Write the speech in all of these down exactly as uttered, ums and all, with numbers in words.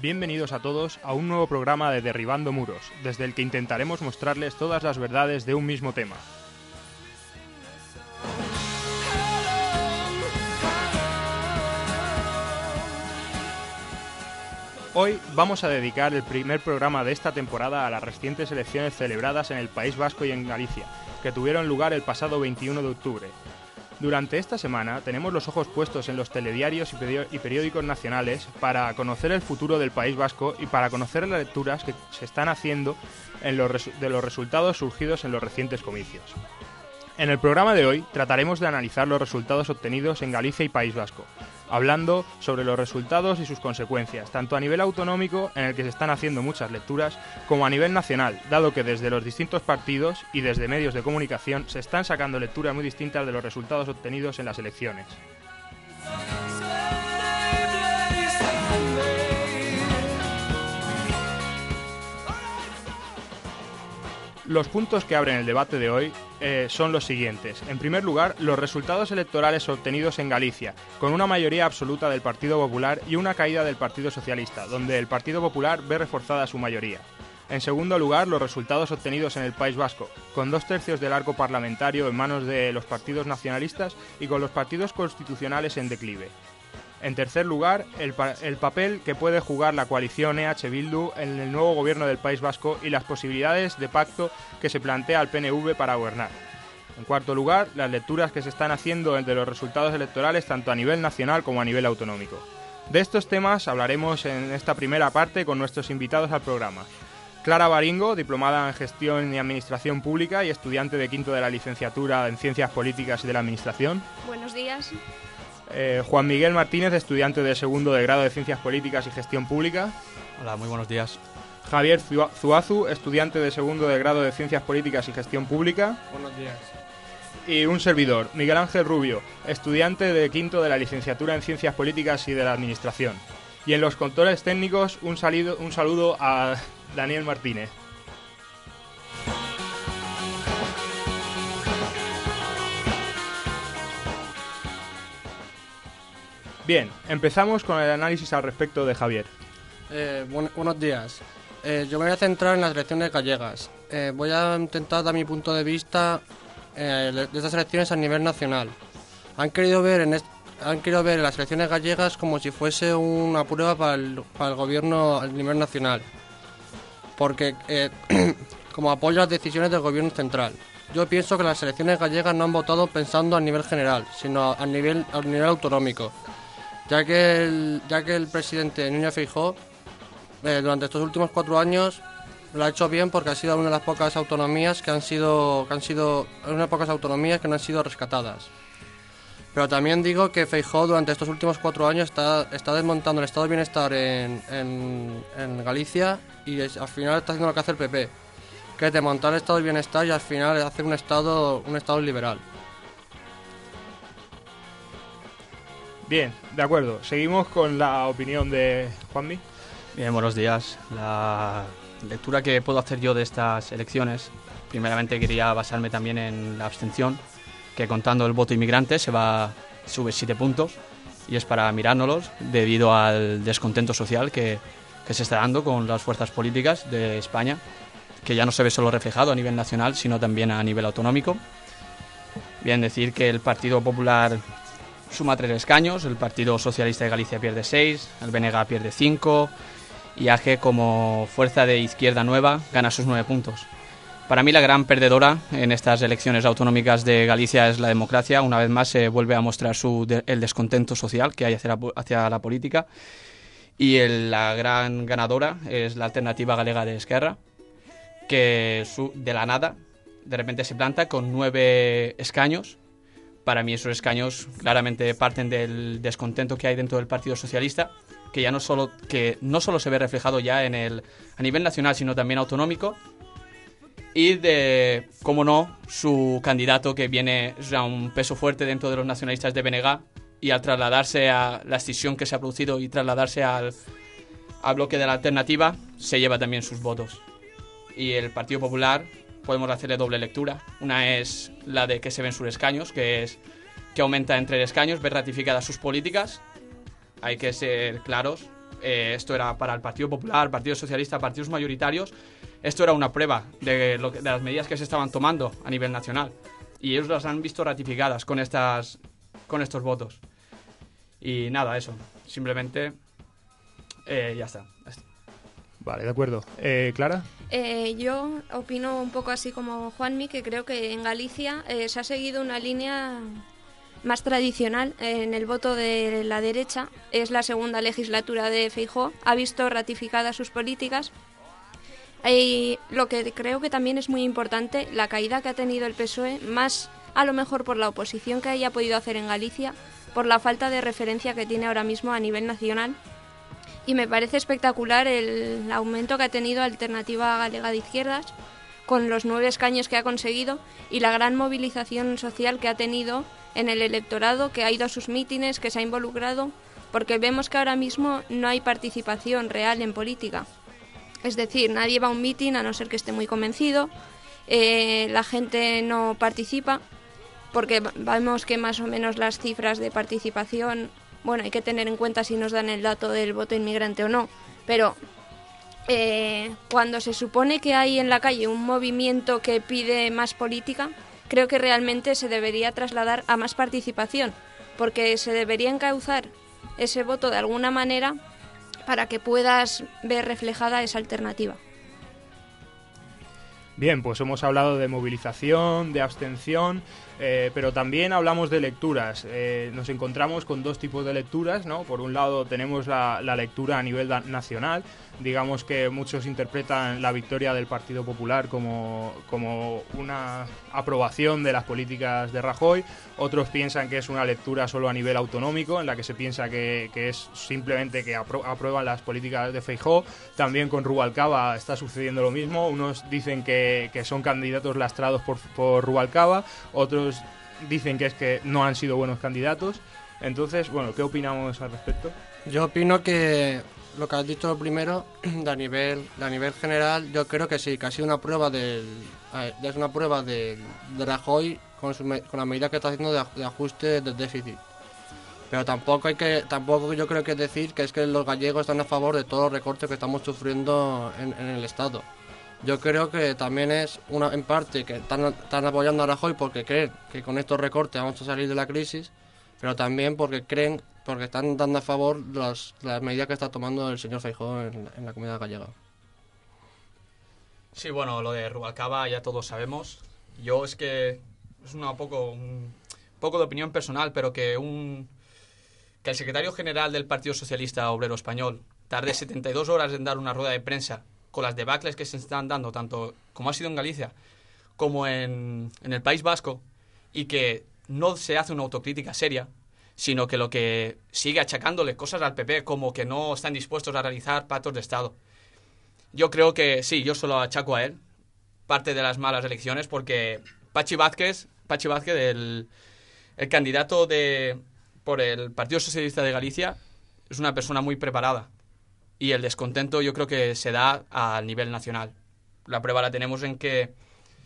Bienvenidos a todos a un nuevo programa de Derribando Muros, desde el que intentaremos mostrarles todas las verdades de un mismo tema. Hoy vamos a dedicar el primer programa de esta temporada a las recientes elecciones celebradas en el País Vasco y en Galicia, que tuvieron lugar el pasado veintiuno de octubre. Durante esta semana tenemos los ojos puestos en los telediarios y periódicos nacionales para conocer el futuro del País Vasco y para conocer las lecturas que se están haciendo en los resu- de los resultados surgidos en los recientes comicios. En el programa de hoy trataremos de analizar los resultados obtenidos en Galicia y País Vasco, hablando sobre los resultados y sus consecuencias, tanto a nivel autonómico, en el que se están haciendo muchas lecturas, como a nivel nacional, dado que desde los distintos partidos y desde medios de comunicación se están sacando lecturas muy distintas de los resultados obtenidos en las elecciones. Los puntos que abren el debate de hoy eh, son los siguientes. En primer lugar, los resultados electorales obtenidos en Galicia, con una mayoría absoluta del Partido Popular y una caída del Partido Socialista, donde el Partido Popular ve reforzada su mayoría. En segundo lugar, los resultados obtenidos en el País Vasco, con dos tercios del arco parlamentario en manos de los partidos nacionalistas y con los partidos constitucionales en declive. En tercer lugar, el, pa- el papel que puede jugar la coalición E H Bildu en el nuevo gobierno del País Vasco y las posibilidades de pacto que se plantea al P N V para gobernar. En cuarto lugar, las lecturas que se están haciendo de los resultados electorales tanto a nivel nacional como a nivel autonómico. De estos temas hablaremos en esta primera parte con nuestros invitados al programa. Clara Baringo, diplomada en Gestión y Administración Pública y estudiante de quinto de la licenciatura en Ciencias Políticas y de la Administración. Buenos días. Eh, Juan Miguel Martínez, estudiante de segundo de grado de Ciencias Políticas y Gestión Pública. Hola, muy buenos días. Javier Zuazu, estudiante de segundo de grado de Ciencias Políticas y Gestión Pública. Buenos días. Y un servidor, Miguel Ángel Rubio, estudiante de quinto de la licenciatura en Ciencias Políticas y de la Administración. Y en los controles técnicos, un, salido, un saludo a Daniel Martínez. Bien, empezamos con el análisis al respecto de Javier. Eh, buen, buenos días. Eh, yo me voy a centrar en las elecciones gallegas. Eh, voy a intentar dar mi punto de vista eh, de estas elecciones a nivel nacional. Han querido ver en est- han querido ver las elecciones gallegas como si fuese una prueba para el, para el gobierno a nivel nacional, porque eh, como apoyo a las decisiones del gobierno central. Yo pienso que las elecciones gallegas no han votado pensando a nivel general, sino a nivel, a nivel autonómico. Ya que el, ya que el presidente Núñez Feijóo eh, durante estos últimos cuatro años lo ha hecho bien porque ha sido una de las pocas autonomías que han sido que han sido una de las pocas autonomías que no han sido rescatadas. Pero también digo que Feijóo durante estos últimos cuatro años está, está desmontando el estado de bienestar en, en, en Galicia y es, al final está haciendo lo que hace el P P, que es desmontar el estado de bienestar y al final hacer un estado un estado liberal. Bien, de acuerdo. Seguimos con la opinión de Juanmi. Bien, buenos días. La lectura que puedo hacer yo de estas elecciones, primeramente quería basarme también en la abstención, que contando el voto inmigrante se va sube siete puntos y es para mirárnoslos debido al descontento social que, que se está dando con las fuerzas políticas de España, que ya no se ve solo reflejado a nivel nacional, sino también a nivel autonómico. Bien, decir que el Partido Popular suma tres escaños, el Partido Socialista de Galicia pierde seis, el B N G pierde cinco y A G, como fuerza de izquierda nueva, gana sus nueve puntos. Para mí la gran perdedora en estas elecciones autonómicas de Galicia es la democracia. Una vez más se vuelve a mostrar su de, el descontento social que hay hacia la, hacia la política, y el, la gran ganadora es la Alternativa Galega de Esquerra, que su, de la nada de repente se planta con nueve escaños. Para mí esos escaños claramente parten del descontento que hay dentro del Partido Socialista, que ya no solo, que no solo se ve reflejado ya en el, a nivel nacional, sino también autonómico, y de, cómo no, su candidato, que viene a un peso fuerte dentro de los nacionalistas de B N G, y al trasladarse a la escisión que se ha producido y trasladarse al, al bloque de la Alternativa, se lleva también sus votos. Y el Partido Popular podemos hacerle doble lectura. Una es la de que se ven sus escaños, que es que aumenta en tres escaños, ve ratificadas sus políticas. Hay que ser claros, eh, esto era para el Partido Popular, Partido Socialista, partidos mayoritarios, esto era una prueba de, lo que, de las medidas que se estaban tomando a nivel nacional. Y ellos las han visto ratificadas con, estas, con estos votos. Y nada, eso. Simplemente eh, ya está. Vale, de acuerdo. Eh, ¿Clara? Eh, yo opino un poco así como Juanmi, que creo que en Galicia eh, se ha seguido una línea más tradicional en el voto de la derecha. Es la segunda legislatura de Feijóo, ha visto ratificadas sus políticas. Y lo que creo que también es muy importante, la caída que ha tenido el P S O E, más a lo mejor por la oposición que haya podido hacer en Galicia, por la falta de referencia que tiene ahora mismo a nivel nacional. Y me parece espectacular el aumento que ha tenido Alternativa Galega de Izquierdas, con los nueve escaños que ha conseguido y la gran movilización social que ha tenido en el electorado, que ha ido a sus mítines, que se ha involucrado, porque vemos que ahora mismo no hay participación real en política. Es decir, nadie va a un mitin a no ser que esté muy convencido, eh, la gente no participa, porque vemos que más o menos las cifras de participación, bueno, hay que tener en cuenta si nos dan el dato del voto inmigrante o no, pero eh, cuando se supone que hay en la calle un movimiento que pide más política, creo que realmente se debería trasladar a más participación, porque se debería encauzar ese voto de alguna manera para que puedas ver reflejada esa alternativa. Bien, pues hemos hablado de movilización, de abstención, eh, pero también hablamos de lecturas. Eh, nos encontramos con dos tipos de lecturas, ¿no? Por un lado tenemos la, la lectura a nivel da- nacional. Digamos que muchos interpretan la victoria del Partido Popular como, como una aprobación de las políticas de Rajoy. Otros piensan que es una lectura solo a nivel autonómico, en la que se piensa que, que es simplemente que apro- aprueban las políticas de Feijóo. También con Rubalcaba está sucediendo lo mismo. Unos dicen que, que son candidatos lastrados por, por Rubalcaba, otros dicen que es que no han sido buenos candidatos. Entonces, bueno, ¿qué opinamos al respecto? Yo opino que lo que has dicho lo primero, de a nivel, de a nivel general, yo creo que sí, que ha sido una prueba del, eh, es una prueba del, de Rajoy con, su, con la medida que está haciendo de, de ajuste del déficit. Pero tampoco hay que, tampoco yo creo que decir que es que los gallegos están a favor de todos los recortes que estamos sufriendo en, en el Estado. Yo creo que también es una, en parte que están, están apoyando a Rajoy porque creen que con estos recortes vamos a salir de la crisis, pero también porque creen, porque están dando a favor las, las medidas que está tomando el señor Feijóo en, en la comunidad gallega. Sí, bueno, lo de Rubalcaba ya todos sabemos. Yo es que es una poco, un poco de opinión personal, pero que un que el secretario general del Partido Socialista Obrero Español tarde setenta y dos horas en dar una rueda de prensa con las debacles que se están dando, tanto como ha sido en Galicia como en, en el País Vasco, y que no se hace una autocrítica seria, sino que lo que sigue achacándole cosas al P P, como que no están dispuestos a realizar pactos de Estado. Yo creo que sí, yo solo achaco a él parte de las malas elecciones, porque Pachi Vázquez, Pachi Vázquez, el, el candidato de por el Partido Socialista de Galicia, es una persona muy preparada. Y el descontento yo creo que se da a nivel nacional. La prueba la tenemos en que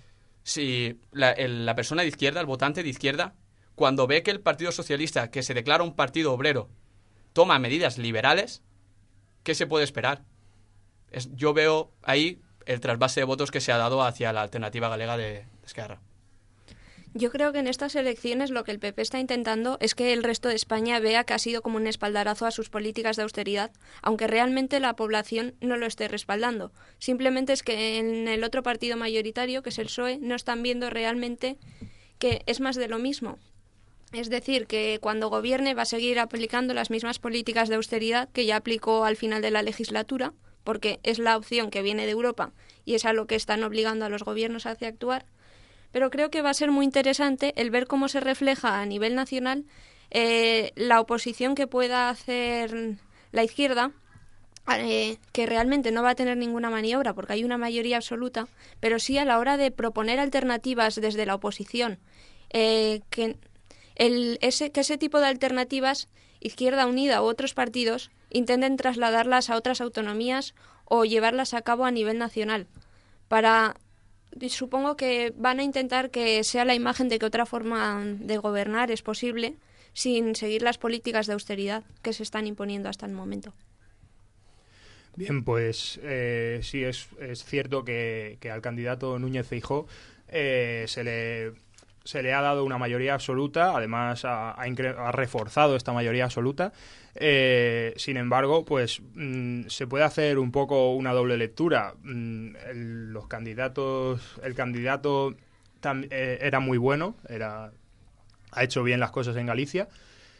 si la, el, la persona de izquierda, el votante de izquierda, cuando ve que el Partido Socialista, que se declara un partido obrero, toma medidas liberales, ¿qué se puede esperar? Es, yo veo ahí el trasvase de votos que se ha dado hacia la Alternativa Galega de, de Esquerra. Yo creo que en estas elecciones lo que el P P está intentando es que el resto de España vea que ha sido como un espaldarazo a sus políticas de austeridad, aunque realmente la población no lo esté respaldando. Simplemente es que en el otro partido mayoritario, que es el P S O E, no están viendo realmente que es más de lo mismo. Es decir, que cuando gobierne va a seguir aplicando las mismas políticas de austeridad que ya aplicó al final de la legislatura, porque es la opción que viene de Europa y es a lo que están obligando a los gobiernos hacia actuar. Pero creo que va a ser muy interesante el ver cómo se refleja a nivel nacional eh, la oposición que pueda hacer la izquierda, eh, que realmente no va a tener ninguna maniobra porque hay una mayoría absoluta, pero sí a la hora de proponer alternativas desde la oposición, eh, que, el, ese, que ese tipo de alternativas, Izquierda Unida u otros partidos, intenten trasladarlas a otras autonomías o llevarlas a cabo a nivel nacional, para... Supongo que van a intentar que sea la imagen de que otra forma de gobernar es posible sin seguir las políticas de austeridad que se están imponiendo hasta el momento. Bien, pues eh, sí, es, es cierto que, que al candidato Núñez Feijóo eh, se le... se le ha dado una mayoría absoluta, además ha, ha, incre- ha reforzado esta mayoría absoluta. Eh, sin embargo, pues mmm, se puede hacer un poco una doble lectura. Mm, el, los candidatos, el candidato tam, eh, era muy bueno, era, ha hecho bien las cosas en Galicia.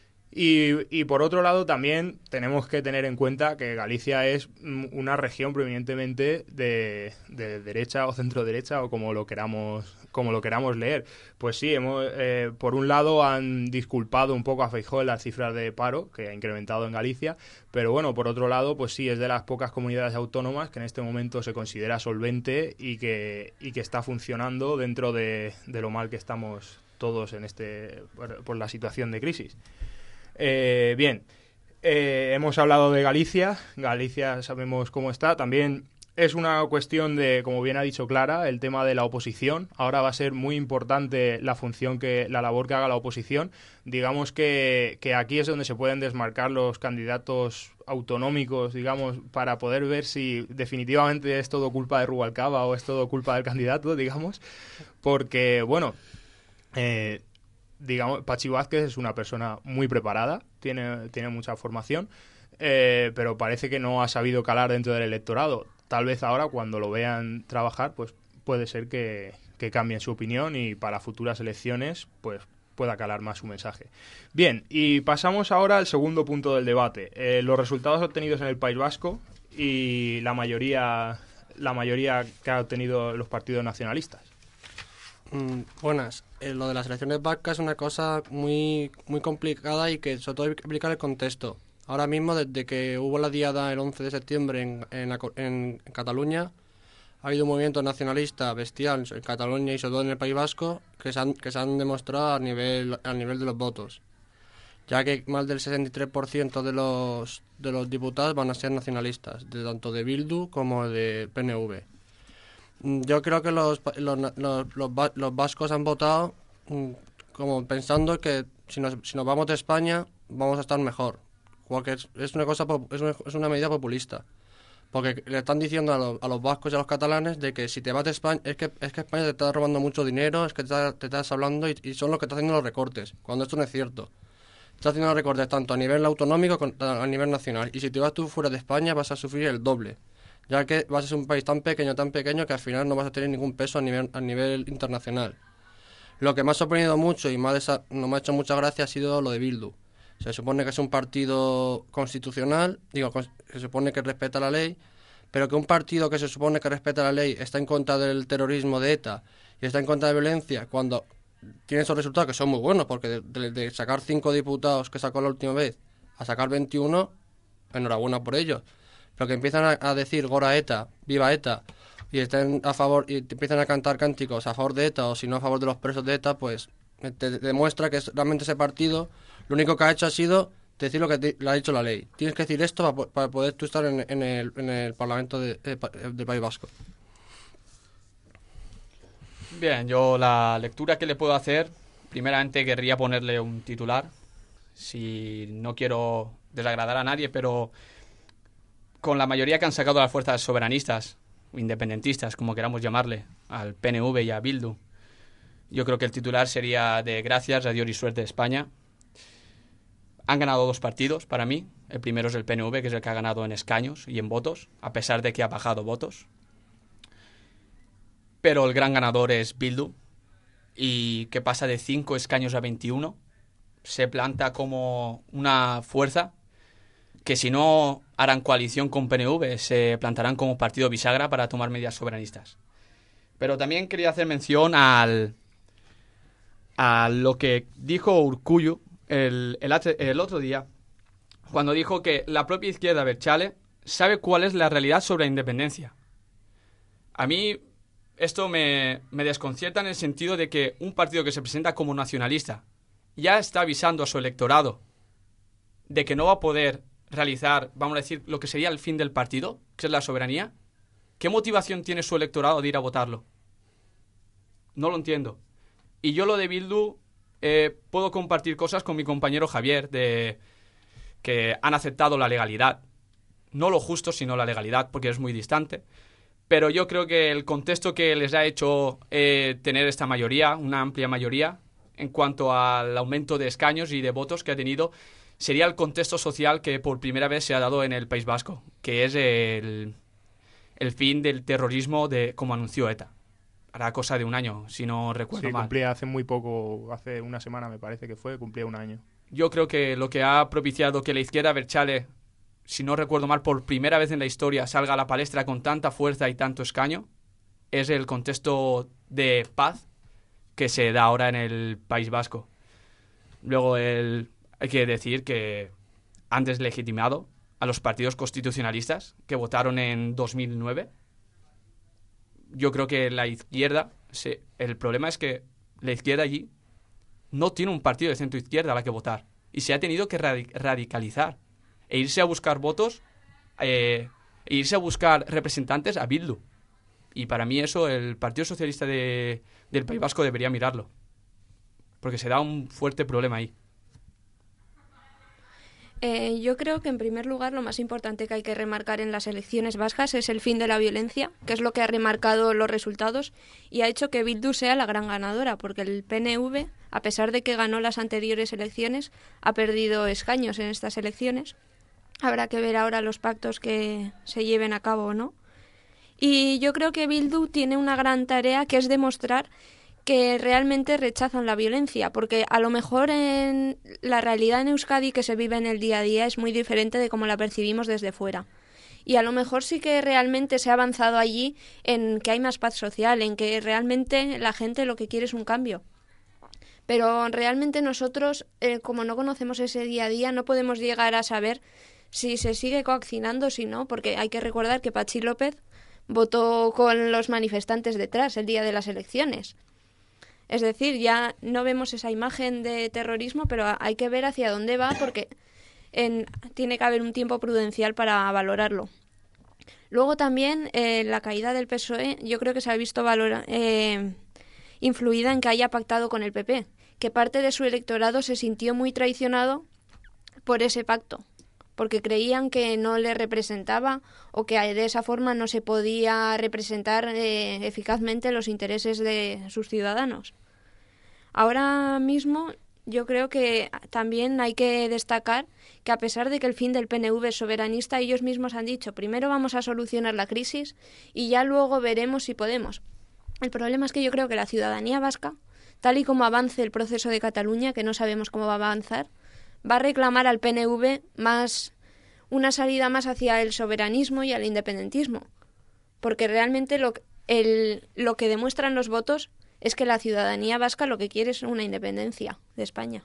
Y, y por otro lado también tenemos que tener en cuenta que Galicia es una región prominentemente de, de derecha o centro derecha o como lo queramos como lo queramos leer. Pues sí, hemos, eh, por un lado han disculpado un poco a Feijóo en las cifras de paro que ha incrementado en Galicia, pero bueno, por otro lado, pues sí, es de las pocas comunidades autónomas que en este momento se considera solvente y que, y que está funcionando dentro de, de lo mal que estamos todos en este por, por la situación de crisis. Eh, bien, eh, hemos hablado de Galicia, Galicia sabemos cómo está, también es una cuestión de, como bien ha dicho Clara, el tema de la oposición. Ahora va a ser muy importante la función que, la labor que haga la oposición. Digamos que, que aquí es donde se pueden desmarcar los candidatos autonómicos, digamos, para poder ver si definitivamente es todo culpa de Rubalcaba o es todo culpa del candidato, digamos, porque, bueno, eh, digamos, Pachi Vázquez es una persona muy preparada, tiene, tiene mucha formación, eh, pero parece que no ha sabido calar dentro del electorado. Tal vez ahora, cuando lo vean trabajar, pues puede ser que, que cambien su opinión y para futuras elecciones, pues pueda calar más su mensaje. Bien, y pasamos ahora al segundo punto del debate. Eh, los resultados obtenidos en el País Vasco y la mayoría, la mayoría que ha obtenido los partidos nacionalistas. Mm, buenas. Eh, lo de las elecciones vascas es una cosa muy muy complicada y que sobre todo hay que explicar el contexto. Ahora mismo, desde que hubo la diada el once de septiembre en, en, la, en, en Cataluña, ha habido un movimiento nacionalista bestial en Cataluña y sobre todo en el País Vasco que se han, que se han demostrado a nivel, a nivel de los votos, ya que más del sesenta y tres por ciento de los, de los diputados van a ser nacionalistas, de tanto de Bildu como de P N V. Yo creo que los, los, los, los, los vascos han votado como pensando que si nos, si nos vamos de España vamos a estar mejor, porque es, es, una, cosa, es, una, es una medida populista, porque le están diciendo a los, a los vascos y a los catalanes de que si te vas de España es que, es que España te está robando mucho dinero, es que te, te estás hablando y, y son los que están haciendo los recortes, cuando esto no es cierto. Estás haciendo los recortes tanto a nivel autonómico como a nivel nacional, y si te vas tú fuera de España vas a sufrir el doble, ya que vas a ser un país tan pequeño, tan pequeño, que al final no vas a tener ningún peso a nivel, a nivel internacional. Lo que me ha sorprendido mucho y me ha desa- no me ha hecho mucha gracia ha sido lo de Bildu. Se supone que es un partido constitucional, digo, se supone que respeta la ley, pero que un partido que se supone que respeta la ley está en contra del terrorismo de ETA y está en contra de la violencia, cuando tiene esos resultados que son muy buenos, porque de, de, de sacar cinco diputados que sacó la última vez a sacar veintiuno, enhorabuena por ellos. Pero que empiezan a, a decir Gora ETA, viva ETA, y estén a favor y te empiezan a cantar cánticos a favor de ETA o si no a favor de los presos de ETA, pues te, te demuestra que es, realmente ese partido lo único que ha hecho ha sido decir lo que te, le ha dicho la ley. Tienes que decir esto para, para poder tú estar en, en, el, en el Parlamento de, de, del País Vasco. Bien, yo la lectura que le puedo hacer, primeramente querría ponerle un titular, si no quiero desagradar a nadie, pero con la mayoría que han sacado las fuerzas soberanistas, independentistas, como queramos llamarle, al P N V y a Bildu, yo creo que el titular sería de gracias a Dios y suerte de España. Han ganado dos partidos para mí. El primero es el P N V, que es el que ha ganado en escaños y en votos, a pesar de que ha bajado votos. Pero el gran ganador es Bildu, y que pasa de cinco escaños a veintiuno. Se planta como una fuerza que si no harán coalición con P N V, se plantarán como partido bisagra para tomar medidas soberanistas. Pero también quería hacer mención al a lo que dijo Urkullu el, el, el otro día, cuando dijo que la propia izquierda abertzale sabe cuál es la realidad sobre la independencia. A mí esto me, me desconcierta en el sentido de que un partido que se presenta como nacionalista ya está avisando a su electorado de que no va a poder realizar, vamos a decir, lo que sería el fin del partido, que es la soberanía. ¿Qué motivación tiene su electorado de ir a votarlo? No lo entiendo. Y yo lo de Bildu eh, puedo compartir cosas con mi compañero Javier, de que han aceptado la legalidad. no lo justo, sino la legalidad, porque es muy distante. Pero yo creo que el contexto que les ha hecho eh, tener esta mayoría, una amplia mayoría, en cuanto al aumento de escaños y de votos que ha tenido, sería el contexto social que por primera vez se ha dado en el País Vasco, que es el, el fin del terrorismo de como anunció ETA. Hará cosa de un año, si no recuerdo sí, mal. Cumplía hace muy poco, hace una semana me parece que fue, cumplía un año. Yo creo que lo que ha propiciado que la izquierda Berchale, si no recuerdo mal, por primera vez en la historia salga a la palestra con tanta fuerza y tanto escaño, es el contexto de paz que se da ahora en el País Vasco. Luego el, hay que decir que han deslegitimado a los partidos constitucionalistas que votaron en dos mil nueve. Yo creo que la izquierda, se, el problema es que la izquierda allí no tiene un partido de centro izquierda a la que votar y se ha tenido que radic- radicalizar e irse a buscar votos eh, e irse a buscar representantes a Bildu. Y para mí eso el Partido Socialista de, del País Vasco debería mirarlo, porque se da un fuerte problema ahí. Eh, yo creo que en primer lugar lo más importante que hay que remarcar en las elecciones vascas es el fin de la violencia, que es lo que ha remarcado los resultados y ha hecho que Bildu sea la gran ganadora, porque el P N V, a pesar de que ganó las anteriores elecciones, ha perdido escaños en estas elecciones. Habrá que ver ahora los pactos que se lleven a cabo o no. Y yo creo que Bildu tiene una gran tarea, que es demostrar que realmente rechazan la violencia, porque a lo mejor en la realidad en Euskadi que se vive en el día a día es muy diferente de cómo la percibimos desde fuera. Y a lo mejor sí que realmente se ha avanzado allí en que hay más paz social, en que realmente la gente lo que quiere es un cambio. Pero realmente nosotros, eh, como no conocemos ese día a día, no podemos llegar a saber si se sigue coaccionando o si no, porque hay que recordar que Patxi López votó con los manifestantes detrás el día de las elecciones. Es decir, ya no vemos esa imagen de terrorismo, pero hay que ver hacia dónde va porque en, tiene que haber un tiempo prudencial para valorarlo. Luego también eh, la caída del P S O E yo creo que se ha visto valora, eh, influida en que haya pactado con el P P, que parte de su electorado se sintió muy traicionado por ese pacto, porque creían que no le representaba o que de esa forma no se podía representar eh, eficazmente los intereses de sus ciudadanos. Ahora mismo yo creo que también hay que destacar que a pesar de que el fin del P N V es soberanista, ellos mismos han dicho, primero vamos a solucionar la crisis y ya luego veremos si podemos. El problema es que yo creo que la ciudadanía vasca, tal y como avance el proceso de Cataluña, que no sabemos cómo va a avanzar, va a reclamar al P N V más una salida más hacia el soberanismo y al independentismo, porque realmente lo, el, lo que demuestran los votos es que la ciudadanía vasca lo que quiere es una independencia de España.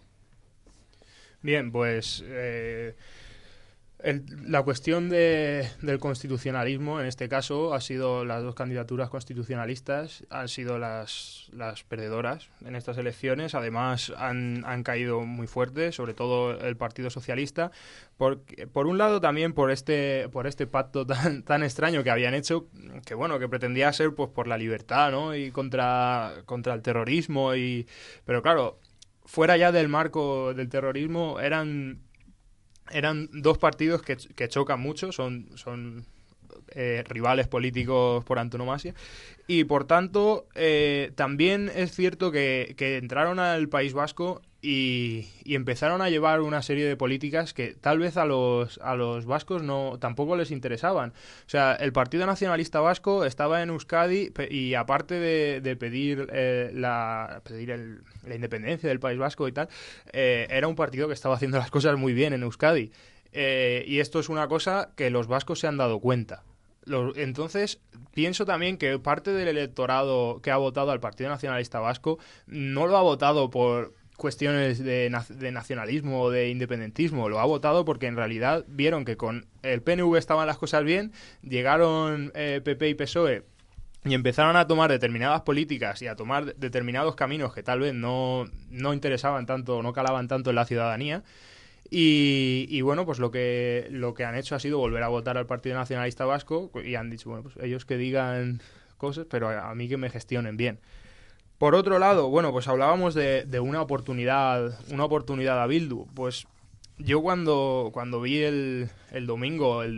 Bien, pues eh, el, la cuestión de, del constitucionalismo, en este caso, ha sido las dos candidaturas constitucionalistas, han sido las, las perdedoras en estas elecciones. Además, han, han caído muy fuerte, sobre todo el Partido Socialista. Por, por un lado, también por este por este pacto tan, tan extraño que habían hecho, que bueno, que pretendía ser pues por la libertad, ¿no? Y contra, contra el terrorismo. Y pero claro, fuera ya del marco del terrorismo, eran... Eran dos partidos que, que chocan mucho, son, son eh, rivales políticos por antonomasia, y por tanto eh, también es cierto que, que entraron al País Vasco y, y empezaron a llevar una serie de políticas que tal vez a los, a los vascos no tampoco les interesaban. O sea, el Partido Nacionalista Vasco estaba en Euskadi y aparte de, de pedir, eh, la, pedir el, la independencia del País Vasco y tal, eh, era un partido que estaba haciendo las cosas muy bien en Euskadi. Eh, y esto es una cosa que los vascos se han dado cuenta. Los, entonces, pienso también que parte del electorado que ha votado al Partido Nacionalista Vasco no lo ha votado por cuestiones de, de nacionalismo o de independentismo, lo ha votado porque en realidad vieron que con el P N V estaban las cosas bien, llegaron eh, P P y P S O E y empezaron a tomar determinadas políticas y a tomar determinados caminos que tal vez no, no interesaban tanto, no calaban tanto en la ciudadanía. Y, y bueno, pues lo que lo que han hecho ha sido volver a votar al Partido Nacionalista Vasco y han dicho, bueno, pues ellos que digan cosas, pero a, a mí que me gestionen bien. Por otro lado, bueno, pues hablábamos de, de una oportunidad, una oportunidad a Bildu. Pues yo cuando, cuando vi el, el domingo el,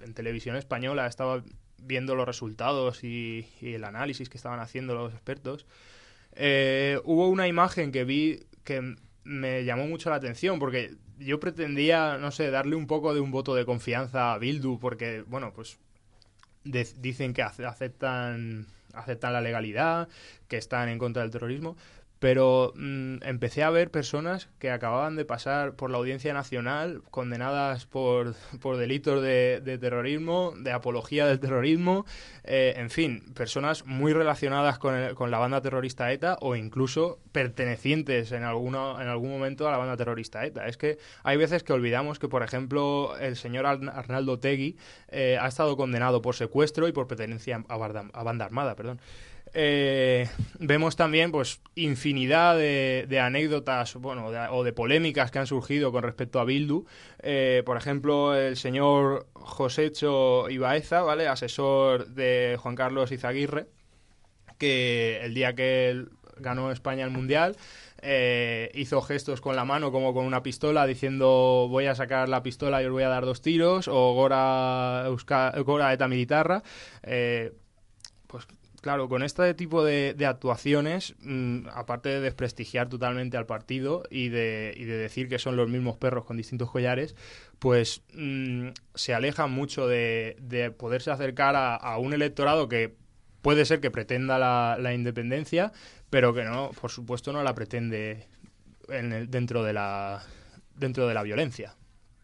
en televisión española estaba viendo los resultados y, y el análisis que estaban haciendo los expertos, eh, hubo una imagen que vi que me llamó mucho la atención, porque yo pretendía, no sé, darle un poco de un voto de confianza a Bildu, porque, bueno, pues de, dicen que aceptan, aceptan la legalidad, que están en contra del terrorismo, pero mmm, empecé a ver personas que acababan de pasar por la Audiencia Nacional condenadas por, por delitos de, de terrorismo, de apología del terrorismo, eh, en fin, personas muy relacionadas con, el, con la banda terrorista ETA o incluso pertenecientes en, alguno, en algún momento a la banda terrorista ETA. Es que hay veces que olvidamos que, por ejemplo, el señor Arnaldo Otegi eh, ha estado condenado por secuestro y por pertenencia a banda, a banda armada, perdón. Eh, vemos también pues infinidad de, de anécdotas bueno, de, o de polémicas que han surgido con respecto a Bildu. Eh, por ejemplo, el señor Josécho Ibaeza, ¿vale? Asesor de Juan Carlos Izaguirre, que el día que él ganó España el Mundial eh, hizo gestos con la mano como con una pistola diciendo voy a sacar la pistola y os voy a dar dos tiros, o Gora, Euska, Gora eta militarra. Eh, pues claro, con este tipo de, de actuaciones, mmm, aparte de desprestigiar totalmente al partido y de, y de decir que son los mismos perros con distintos collares, pues mmm, se alejan mucho de, de poderse acercar a, a un electorado que puede ser que pretenda la, la independencia, pero que no, por supuesto, no la pretende en el, dentro de la dentro de la violencia.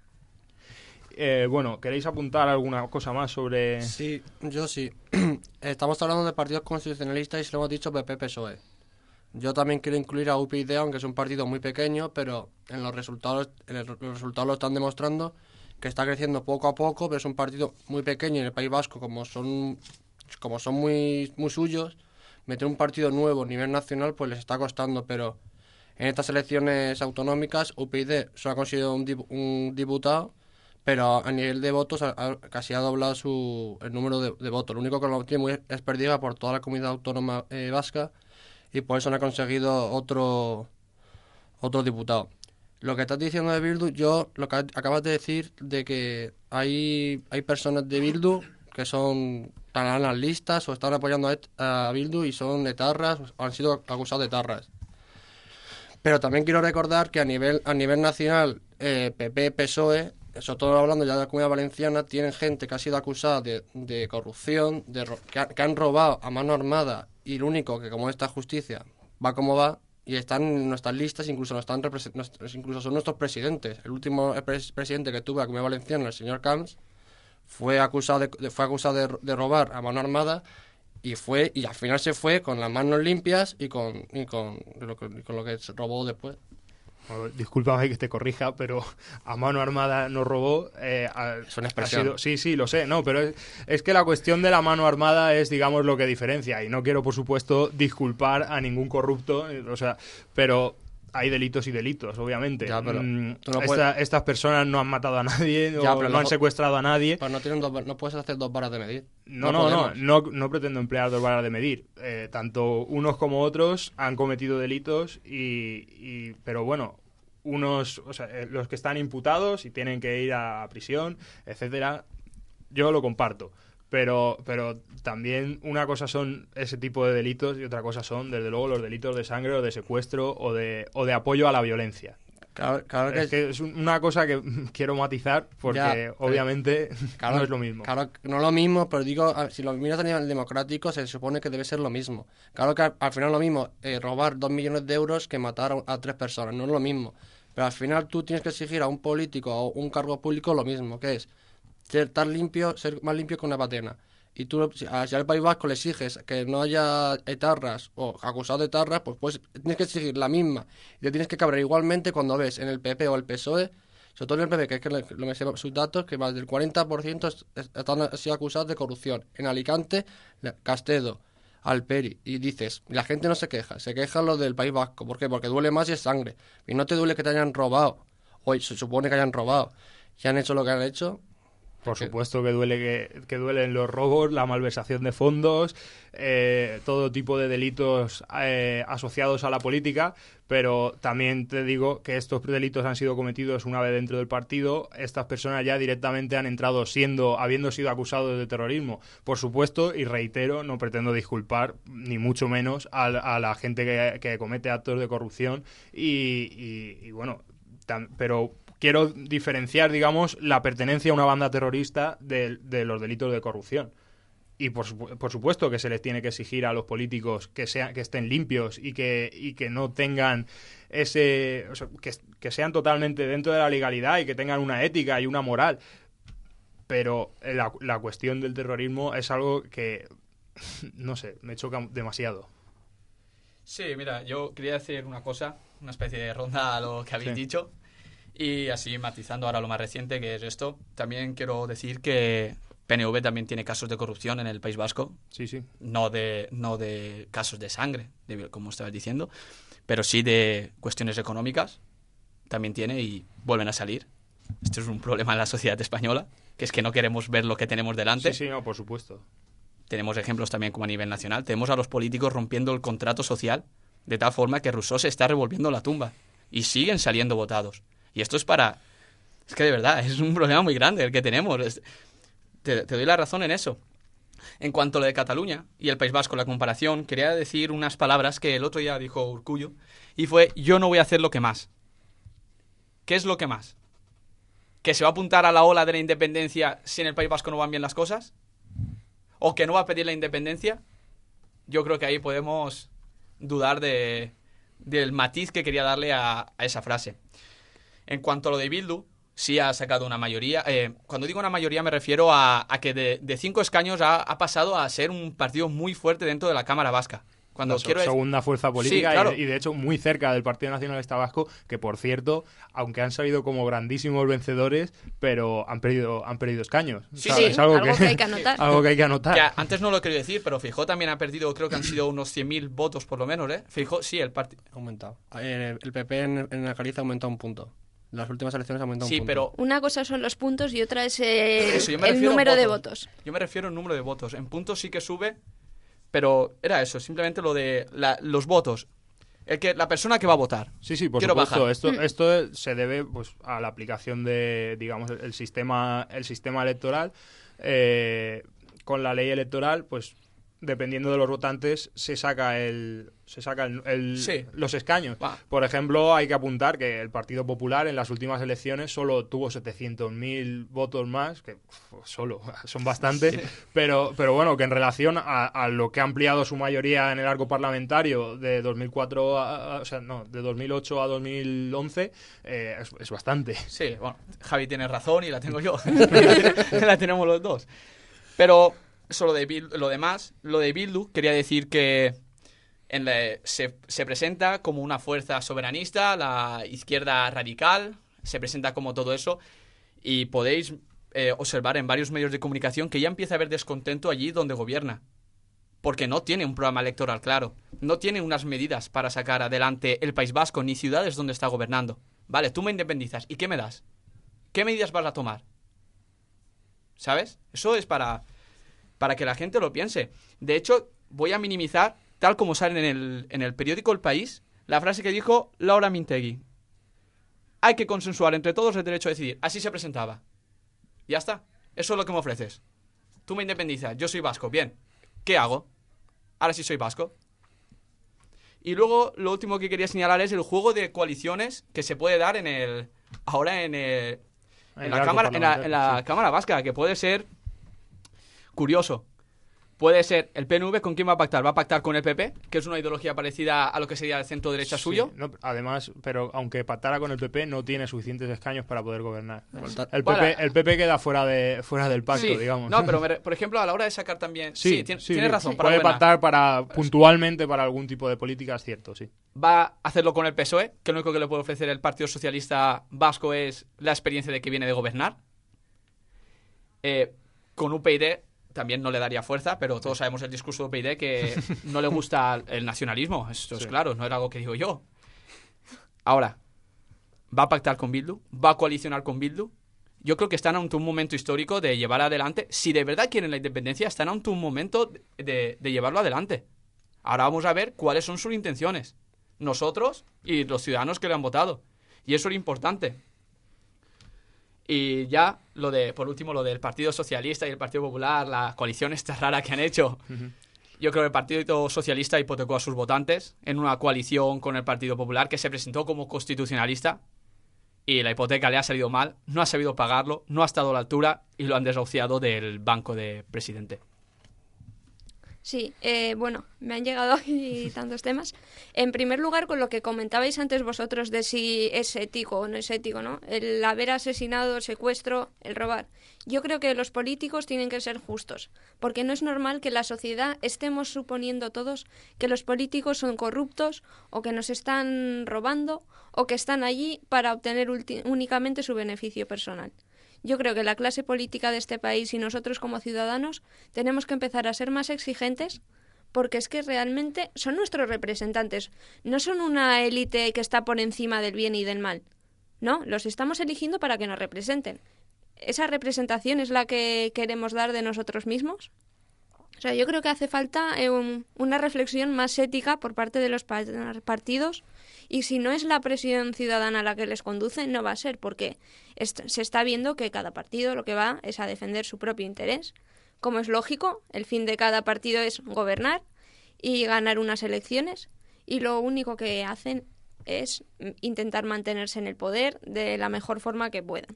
Eh, bueno, ¿queréis apuntar alguna cosa más sobre...? Sí, yo sí. Estamos hablando de partidos constitucionalistas y se lo hemos dicho P P P S O E. Yo también quiero incluir a U P y D, aunque es un partido muy pequeño, pero en los resultados, en el, los resultados lo están demostrando, que está creciendo poco a poco, pero es un partido muy pequeño en el País Vasco, como son, como son muy, muy suyos, meter un partido nuevo a nivel nacional pues les está costando, pero en estas elecciones autonómicas U P y D solo ha conseguido un, dip, un diputado, pero a nivel de votos ha, ha, casi ha doblado su, el número de, de votos. Lo único que lo tiene muy es perdida por toda la comunidad autónoma eh, vasca, y por eso no ha conseguido otro otro diputado. Lo que estás diciendo de Bildu, yo lo que acabas de decir de que hay hay personas de Bildu que son están en las listas o están apoyando a, a Bildu y son etarras o han sido acusados de etarras. Pero también quiero recordar que a nivel a nivel nacional eh, P P, P S O E, sobre todo hablando ya de la Comunidad Valenciana, tienen gente que ha sido acusada de, de corrupción, de ro- que, ha, que han robado a mano armada, y lo único que como esta justicia va como va, y están en nuestras listas, incluso nos están represent- incluso son nuestros presidentes. El último pres- presidente que tuvo la Comunidad Valenciana, el señor Camps, fue acusado de, de, fue acusado de, de robar a mano armada, y fue y al final se fue con las manos limpias y con y con lo que, con lo que se robó después. Bueno, discúlpame que te corrija, pero a mano armada no robó. Eh, a, es una expresión. Ha sido, sí, sí, lo sé, no, pero es, es que la cuestión de la mano armada es, digamos, lo que diferencia. Y no quiero, por supuesto, disculpar a ningún corrupto, o sea, pero hay delitos y delitos, obviamente. Ya, pero mm, tú no esta, puedes... Estas personas no han matado a nadie, ya, o no lo... han secuestrado a nadie. Pero no, tienen dos, no puedes hacer dos varas de medir. No, no, no, no, no, no pretendo emplear dos varas de medir. Eh, tanto unos como otros han cometido delitos, y, y pero bueno, unos, o sea, los que están imputados y tienen que ir a prisión, etcétera, yo lo comparto. Pero, pero también una cosa son ese tipo de delitos y otra cosa son, desde luego, los delitos de sangre o de secuestro o de, o de apoyo a la violencia. Claro, claro que es que es una cosa que quiero matizar porque ya, obviamente claro, no es lo mismo. Claro, no es lo mismo, pero digo, si lo miras a nivel democrático se supone que debe ser lo mismo. Claro que al, al final es lo mismo eh, robar dos millones de euros que matar a, a tres personas, no es lo mismo. Pero al final tú tienes que exigir a un político o un cargo público lo mismo, que es ser tan limpio, ser más limpio que una patena. Y tú, si al País Vasco le exiges que no haya etarras o acusados de etarras, pues, pues tienes que exigir la misma. Y te tienes que cabrear igualmente cuando ves en el P P o el P S O E, sobre todo en el P P, que es que lo me sé sus datos, que más del cuarenta por ciento están han sido acusados de corrupción. En Alicante, Castedo, Alperi, y dices, la gente no se queja, se queja lo del País Vasco. ¿Por qué? Porque duele más y es sangre. Y no te duele que te hayan robado, o se supone que hayan robado, y han hecho lo que han hecho. Por supuesto que duele que, que duelen los robos, la malversación de fondos, eh, todo tipo de delitos eh, asociados a la política, pero también te digo que estos delitos han sido cometidos una vez dentro del partido. Estas personas ya directamente han entrado siendo, habiendo sido acusados de terrorismo. Por supuesto, y reitero, no pretendo disculpar ni mucho menos a, a la gente que, que comete actos de corrupción y, y, y bueno, tan, pero quiero diferenciar, digamos, la pertenencia a una banda terrorista de, de los delitos de corrupción. Y por, supu- por supuesto que se les tiene que exigir a los políticos que sean, que estén limpios y que, y que no tengan ese... O sea, que, que sean totalmente dentro de la legalidad y que tengan una ética y una moral. Pero la, la cuestión del terrorismo es algo que, no sé, me choca demasiado. Sí, mira, yo quería decir una cosa, una especie de ronda a lo que habéis Sí. dicho. Y así matizando ahora lo más reciente, que es esto, también quiero decir que P N V también tiene casos de corrupción en el País Vasco. Sí, sí. No de, no de casos de sangre, de, como estabas diciendo, pero sí de cuestiones económicas. También tiene y vuelven a salir. Esto es un problema en la sociedad española, que es que no queremos ver lo que tenemos delante. Sí, sí, no, por supuesto. Tenemos ejemplos también como a nivel nacional. Tenemos a los políticos rompiendo el contrato social de tal forma que Rousseau se está revolviendo la tumba y siguen saliendo votados. Y esto es para... Es que de verdad, es un problema muy grande el que tenemos. Es... Te, te doy la razón en eso. En cuanto a lo de Cataluña y el País Vasco, la comparación, quería decir unas palabras que el otro día dijo Urkullu, y fue: yo no voy a hacer lo que más. ¿Qué es lo que más? ¿Que se va a apuntar a la ola de la independencia si en el País Vasco no van bien las cosas? ¿O que no va a pedir la independencia? Yo creo que ahí podemos dudar de, del matiz que quería darle a, a esa frase. En cuanto a lo de Bildu, sí ha sacado una mayoría. Eh, cuando digo una mayoría me refiero a, a que de, de cinco escaños ha, ha pasado a ser un partido muy fuerte dentro de la Cámara Vasca. Cuando la quiero segunda fuerza política, sí, claro. y, y de hecho muy cerca del Partido Nacionalista Vasco, que por cierto, aunque han salido como grandísimos vencedores, pero han perdido han perdido escaños. Sí, O sea, sí, es algo, algo que, que hay que anotar. algo que hay que anotar. Que a- antes no lo quería decir, pero Feijóo también ha perdido, creo que han sido unos cien mil votos por lo menos, ¿eh? Feijóo, sí, el partido... Ha aumentado. Eh, El P P en, en Galicia ha aumentado un punto. En las últimas elecciones ha aumentado Sí, un punto. pero Una cosa son los puntos y otra es eh, Eso, yo me el refiero a número de votos. votos. Yo me refiero al número de votos. En puntos sí que sube, pero era eso, simplemente lo de la- los votos. El que, la persona que va a votar. Sí, sí, por Quiero supuesto. bajar. Esto, Mm. esto se debe pues a la aplicación de, digamos, el sistema, el sistema electoral. Eh, con la ley electoral, pues dependiendo de los votantes se saca el se saca el, el- Sí. los escaños. Va. Por ejemplo, hay que apuntar que el Partido Popular en las últimas elecciones solo tuvo setecientos mil votos más, que uf, solo son bastantes, pero pero bueno, que en relación a, a lo que ha ampliado su mayoría en el arco parlamentario de dos mil cuatro a, a- o sea, no, de dos mil ocho a dos mil once, eh, es, es bastante. Sí, bueno, Javi tiene razón y la tengo yo. La tenemos los dos. Pero eso lo de Bil- lo demás, lo de Bildu, quería decir que en la- se, se presenta como una fuerza soberanista, la izquierda radical, se presenta como todo eso, y podéis eh, observar en varios medios de comunicación que ya empieza a haber descontento allí donde gobierna. Porque no tiene un programa electoral claro, no tiene unas medidas para sacar adelante el País Vasco ni ciudades donde está gobernando. Vale, tú me independizas, ¿y qué me das? ¿Qué medidas vas a tomar? ¿Sabes? Eso es para, para que la gente lo piense. De hecho, voy a minimizar, tal como sale en el, en el periódico El País, la frase que dijo Laura Mintegui. Hay que consensuar entre todos el derecho a decidir. Así se presentaba. Ya está. Eso es lo que me ofreces. Tú me independizas, yo soy vasco. Bien. ¿Qué hago? Ahora sí soy vasco. Y luego, lo último que quería señalar es el juego de coaliciones que se puede dar en el... Ahora en el... En, el la, arco cámara, en, la, en la parlamentario, sí. Cámara Vasca, que puede ser curioso. Puede ser el P N V, ¿con quién va a pactar? Va a pactar con el P P, que es una ideología parecida a lo que sería el centro-derecha Sí, suyo. no, además, pero aunque pactara con el P P, no tiene suficientes escaños para poder gobernar. El Vale. P P, el P P queda fuera de fuera del pacto, Sí, digamos. no, pero me re- por ejemplo, a la hora de sacar también... Sí, Sí, tien- sí, tienes sí. razón. Para Puede gobernar. pactar para puntualmente para algún tipo de política, es cierto, sí. Va a hacerlo con el P S O E, que lo único que le puede ofrecer el Partido Socialista Vasco es la experiencia de que viene de gobernar. Eh, con U P Y D también no le daría fuerza, pero todos sabemos el discurso de U P Y D que no le gusta el nacionalismo. Esto es Sí. claro, no era algo que digo yo. Ahora, ¿va a pactar con Bildu? ¿Va a coalicionar con Bildu? yo creo que están ante un momento histórico de llevar adelante, si de verdad quieren la independencia, están ante un momento de, de llevarlo adelante. Ahora vamos a ver cuáles son sus intenciones, nosotros y los ciudadanos que le han votado. Y eso es lo importante. Y ya, lo de por último, lo del Partido Socialista y el Partido Popular, la coalición esta rara que han hecho. Uh-huh. Yo creo que el Partido Socialista hipotecó a sus votantes en una coalición con el Partido Popular que se presentó como constitucionalista y la hipoteca le ha salido mal, no ha sabido pagarlo, no ha estado a la altura y lo han desahuciado del banco de presidente. Sí, eh, bueno, me han llegado aquí tantos temas. En primer lugar, con lo que comentabais antes vosotros de si es ético o no es ético, ¿no? El haber asesinado, el secuestro, el robar. Yo creo que los políticos tienen que ser justos, porque no es normal que en la sociedad estemos suponiendo todos que los políticos son corruptos o que nos están robando o que están allí para obtener ulti- únicamente su beneficio personal. Yo creo que la clase política de este país y nosotros como ciudadanos tenemos que empezar a ser más exigentes porque es que realmente son nuestros representantes, no son una élite que está por encima del bien y del mal. No, los estamos eligiendo para que nos representen. ¿Esa representación es la que queremos dar de nosotros mismos? O sea, yo creo que hace falta eh, un, una reflexión más ética por parte de los pa- partidos. Y si no es la presión ciudadana la que les conduce, no va a ser, porque est- se está viendo que cada partido lo que va es a defender su propio interés. Como es lógico, el fin de cada partido es gobernar y ganar unas elecciones, y lo único que hacen es intentar mantenerse en el poder de la mejor forma que puedan.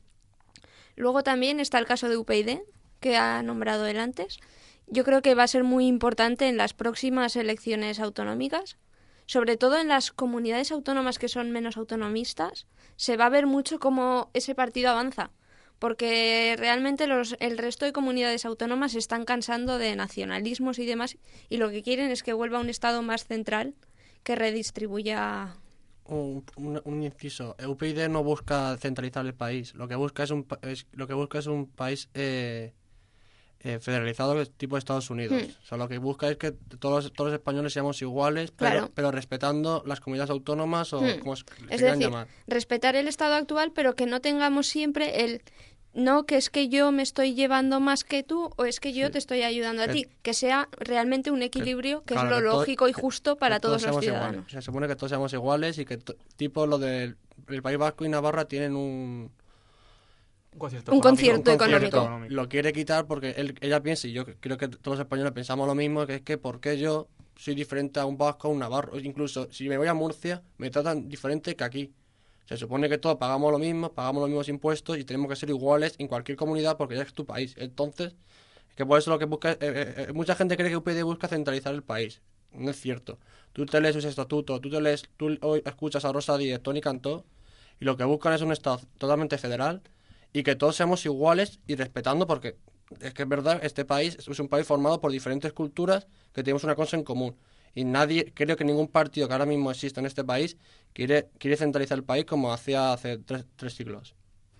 Luego también está el caso de U P YD, que ha nombrado él antes. Yo creo que va a ser muy importante en las próximas elecciones autonómicas. Sobre todo en las comunidades autónomas que son menos autonomistas, se va a ver mucho cómo ese partido avanza, porque realmente los, el resto de comunidades autónomas se están cansando de nacionalismos y demás, y lo que quieren es que vuelva un Estado más central que redistribuya. Un, un, un inciso, U P YD no busca centralizar el país, lo que busca es un, es, lo que busca es un país... Eh... Eh, federalizado tipo de Estados Unidos. Hmm. O sea, lo que busca es que todos los, todos los españoles seamos iguales, pero, claro. pero respetando las comunidades autónomas o Hmm. como se es quieran decir, llamar. Respetar el Estado actual, pero que no tengamos siempre el no que es que yo me estoy llevando más que tú o es que yo sí. te estoy ayudando a el, ti. Que sea realmente un equilibrio que, que claro, es lo que lógico to- y justo para todos, todos los ciudadanos. Iguales. Se supone que todos seamos iguales y que t- tipo lo del el País Vasco y Navarra tienen un Un concierto un económico. concierto un económico. económico. Lo quiere quitar porque él, ella piensa, y yo creo que todos los españoles pensamos lo mismo, que es que ¿por qué yo soy diferente a un vasco, a un navarro? Incluso si me voy a Murcia, me tratan diferente que aquí. Se supone que todos pagamos lo mismo, pagamos los mismos impuestos y tenemos que ser iguales en cualquier comunidad porque ya es tu país. Entonces, es que por eso lo que busca... Eh, eh, mucha gente cree que U P YD busca centralizar el país. No es cierto. Tú te lees sus estatutos, tú te lees, tú hoy escuchas a Rosa Díez, Toni Cantó, y lo que buscan es un Estado totalmente federal y que todos seamos iguales y respetando, porque es que es verdad, este país es un país formado por diferentes culturas que tenemos una cosa en común. Y nadie, creo que ningún partido que ahora mismo existe en este país quiere, quiere centralizar el país como hacía hace tres, tres siglos.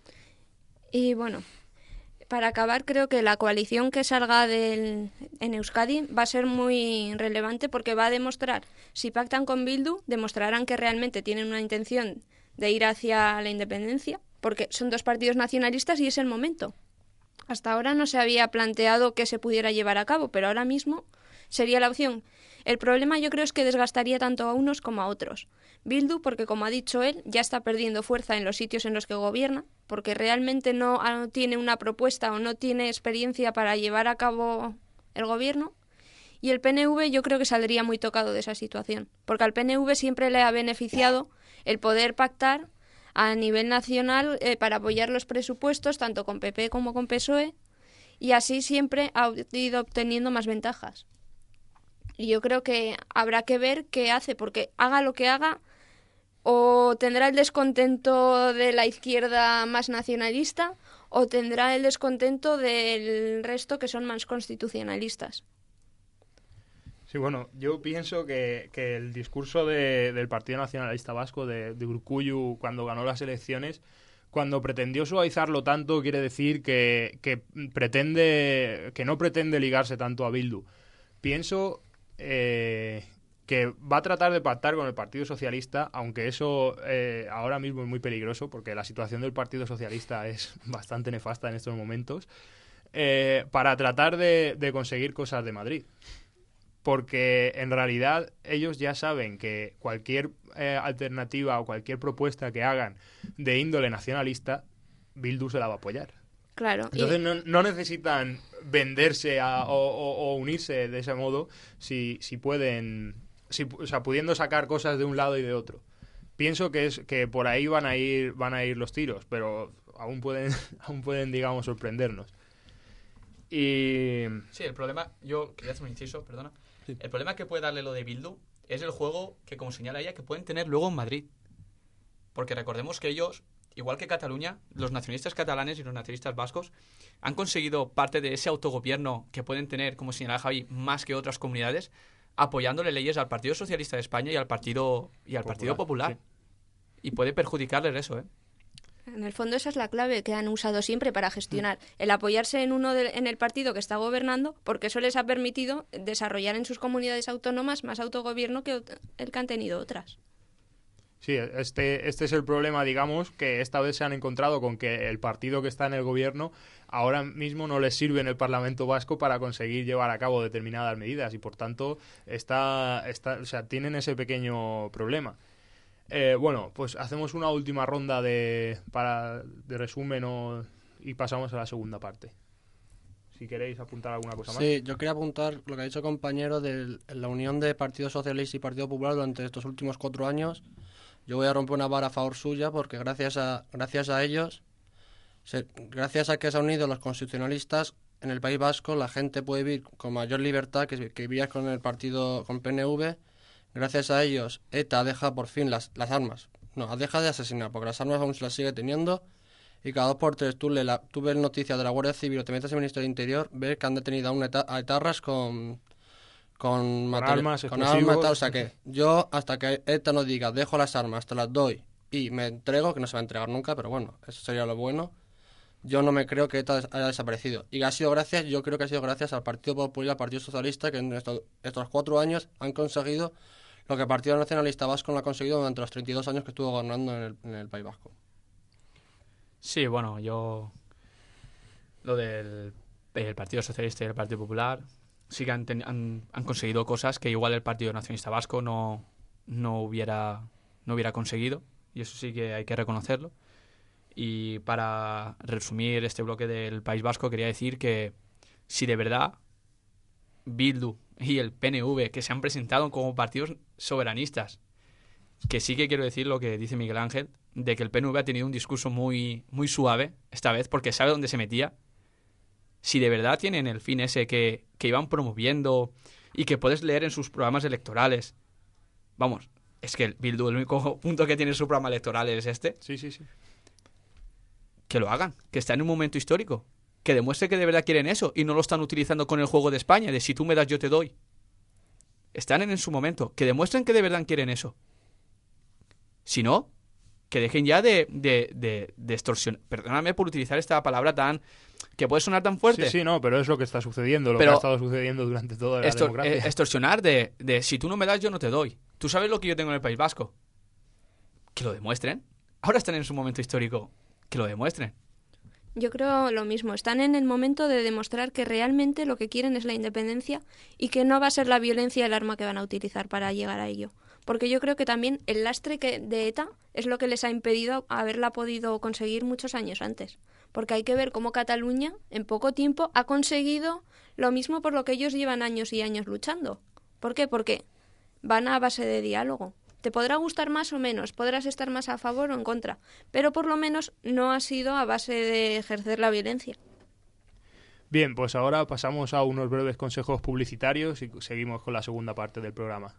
Y bueno, para acabar, creo que la coalición que salga del, en Euskadi va a ser muy relevante porque va a demostrar, si pactan con Bildu, demostrarán que realmente tienen una intención de ir hacia la independencia, porque son dos partidos nacionalistas y es el momento. Hasta ahora no se había planteado que se pudiera llevar a cabo, pero ahora mismo sería la opción. El problema yo creo es que desgastaría tanto a unos como a otros. Bildu, porque como ha dicho él, ya está perdiendo fuerza en los sitios en los que gobierna, porque realmente no tiene una propuesta o no tiene experiencia para llevar a cabo el gobierno. Y el P N V yo creo que saldría muy tocado de esa situación, porque al P N V siempre le ha beneficiado el poder pactar a nivel nacional eh, para apoyar los presupuestos, tanto con P P como con P S O E, y así siempre ha ido obteniendo más ventajas. Y yo creo que habrá que ver qué hace, porque haga lo que haga, o tendrá el descontento de la izquierda más nacionalista, o tendrá el descontento del resto que son más constitucionalistas. Sí, bueno, yo pienso que, que el discurso de, del Partido Nacionalista Vasco, de, de Urkullu, cuando ganó las elecciones, cuando pretendió suavizarlo tanto, quiere decir que, que pretende que no pretende ligarse tanto a Bildu. Pienso eh, que va a tratar de pactar con el Partido Socialista, aunque eso eh, ahora mismo es muy peligroso porque la situación del Partido Socialista es bastante nefasta en estos momentos, eh, para tratar de, de conseguir cosas de Madrid. Porque en realidad ellos ya saben que cualquier eh, alternativa o cualquier propuesta que hagan de índole nacionalista, Bildu se la va a apoyar. Claro. Entonces y... no, no necesitan venderse a, o, o, o unirse de ese modo si, si pueden, si, o sea, pudiendo sacar cosas de un lado y de otro. Pienso que es que por ahí van a ir van a ir los tiros, pero aún pueden aún pueden digamos sorprendernos. Y sí, el problema, yo quería hacer un inciso, perdona. Sí. El problema que puede darle lo de Bildu es el juego que, como señala ella, que pueden tener luego en Madrid. Porque recordemos que ellos, igual que Cataluña, los nacionalistas catalanes y los nacionalistas vascos han conseguido parte de ese autogobierno que pueden tener, como señala Javi, más que otras comunidades, apoyándole leyes al Partido Socialista de España y al Partido y al Popular, Partido Popular. Sí. Y puede perjudicarles eso, ¿eh? En el fondo esa es la clave que han usado siempre para gestionar, el apoyarse en uno de, en el partido que está gobernando, porque eso les ha permitido desarrollar en sus comunidades autónomas más autogobierno que el que han tenido otras. Sí, este, este es el problema, digamos, que esta vez se han encontrado con que el partido que está en el gobierno ahora mismo no les sirve en el Parlamento Vasco para conseguir llevar a cabo determinadas medidas y, por tanto, está, está, o sea, tienen ese pequeño problema. Eh, bueno, pues hacemos una última ronda de, para, de resumen o, y pasamos a la segunda parte. Si queréis apuntar alguna cosa más. Sí, yo quería apuntar lo que ha dicho el compañero de la unión de Partido Socialista y Partido Popular durante estos últimos cuatro años. Yo voy a romper una vara a favor suya porque gracias a gracias a ellos, se, gracias a que se han unido los constitucionalistas en el País Vasco, la gente puede vivir con mayor libertad que, que vivía con el partido, con P N V. Gracias a ellos, ETA deja por fin las, las armas. No, deja de asesinar, porque las armas aún se las sigue teniendo. Y cada dos por tres tú, le la, tú ves noticias de la Guardia Civil o te metes en el Ministerio del Interior, ves que han detenido a, un eta, a etarras con, con, con material, armas, con armas tal. O sea que yo, hasta que ETA no diga, dejo las armas, te las doy y me entrego, que no se va a entregar nunca, pero bueno, eso sería lo bueno. Yo no me creo que ETA haya desaparecido. Y ha sido gracias, yo creo que ha sido gracias al Partido Popular y al Partido Socialista, que en estos, estos cuatro años han conseguido lo que el Partido Nacionalista Vasco no ha conseguido durante los treinta y dos años que estuvo gobernando en el, en el País Vasco. Sí, bueno, yo... Lo del el Partido Socialista y el Partido Popular sí que han, ten, han, han conseguido cosas que igual el Partido Nacionalista Vasco no, no, hubiera, no hubiera conseguido. Y eso sí que hay que reconocerlo. Y para resumir este bloque del País Vasco, quería decir que si de verdad Bildu y el P N V, que se han presentado como partidos soberanistas, que sí que quiero decir lo que dice Miguel Ángel, de que el P N V ha tenido un discurso muy, muy suave esta vez, porque sabe dónde se metía. Si de verdad tienen el fin ese que, que iban promoviendo y que puedes leer en sus programas electorales, vamos, es que el Bildu, el único punto que tiene en su programa electoral es este. Sí, sí, sí. Que lo hagan, que está en un momento histórico. Que demuestre que de verdad quieren eso y no lo están utilizando con el juego de España, de si tú me das, yo te doy. Están en, en su momento. Que demuestren que de verdad quieren eso. Si no, que dejen ya de, de, de, de extorsionar. Perdóname por utilizar esta palabra tan... que puede sonar tan fuerte. Sí, sí, no, pero es lo que está sucediendo, lo pero que ha estado sucediendo durante toda la extor democracia. Eh, extorsionar de, de si tú no me das, yo no te doy. ¿Tú sabes lo que yo tengo en el País Vasco? Que lo demuestren. Ahora están en su momento histórico. Que lo demuestren. Yo creo lo mismo. Están en el momento de demostrar que realmente lo que quieren es la independencia y que no va a ser la violencia el arma que van a utilizar para llegar a ello. Porque yo creo que también el lastre que de ETA es lo que les ha impedido haberla podido conseguir muchos años antes. Porque hay que ver cómo Cataluña, en poco tiempo, ha conseguido lo mismo por lo que ellos llevan años y años luchando. ¿Por qué? Porque van a base de diálogo. Te podrá gustar más o menos, podrás estar más a favor o en contra, pero por lo menos no ha sido a base de ejercer la violencia. Bien, pues ahora pasamos a unos breves consejos publicitarios y seguimos con la segunda parte del programa.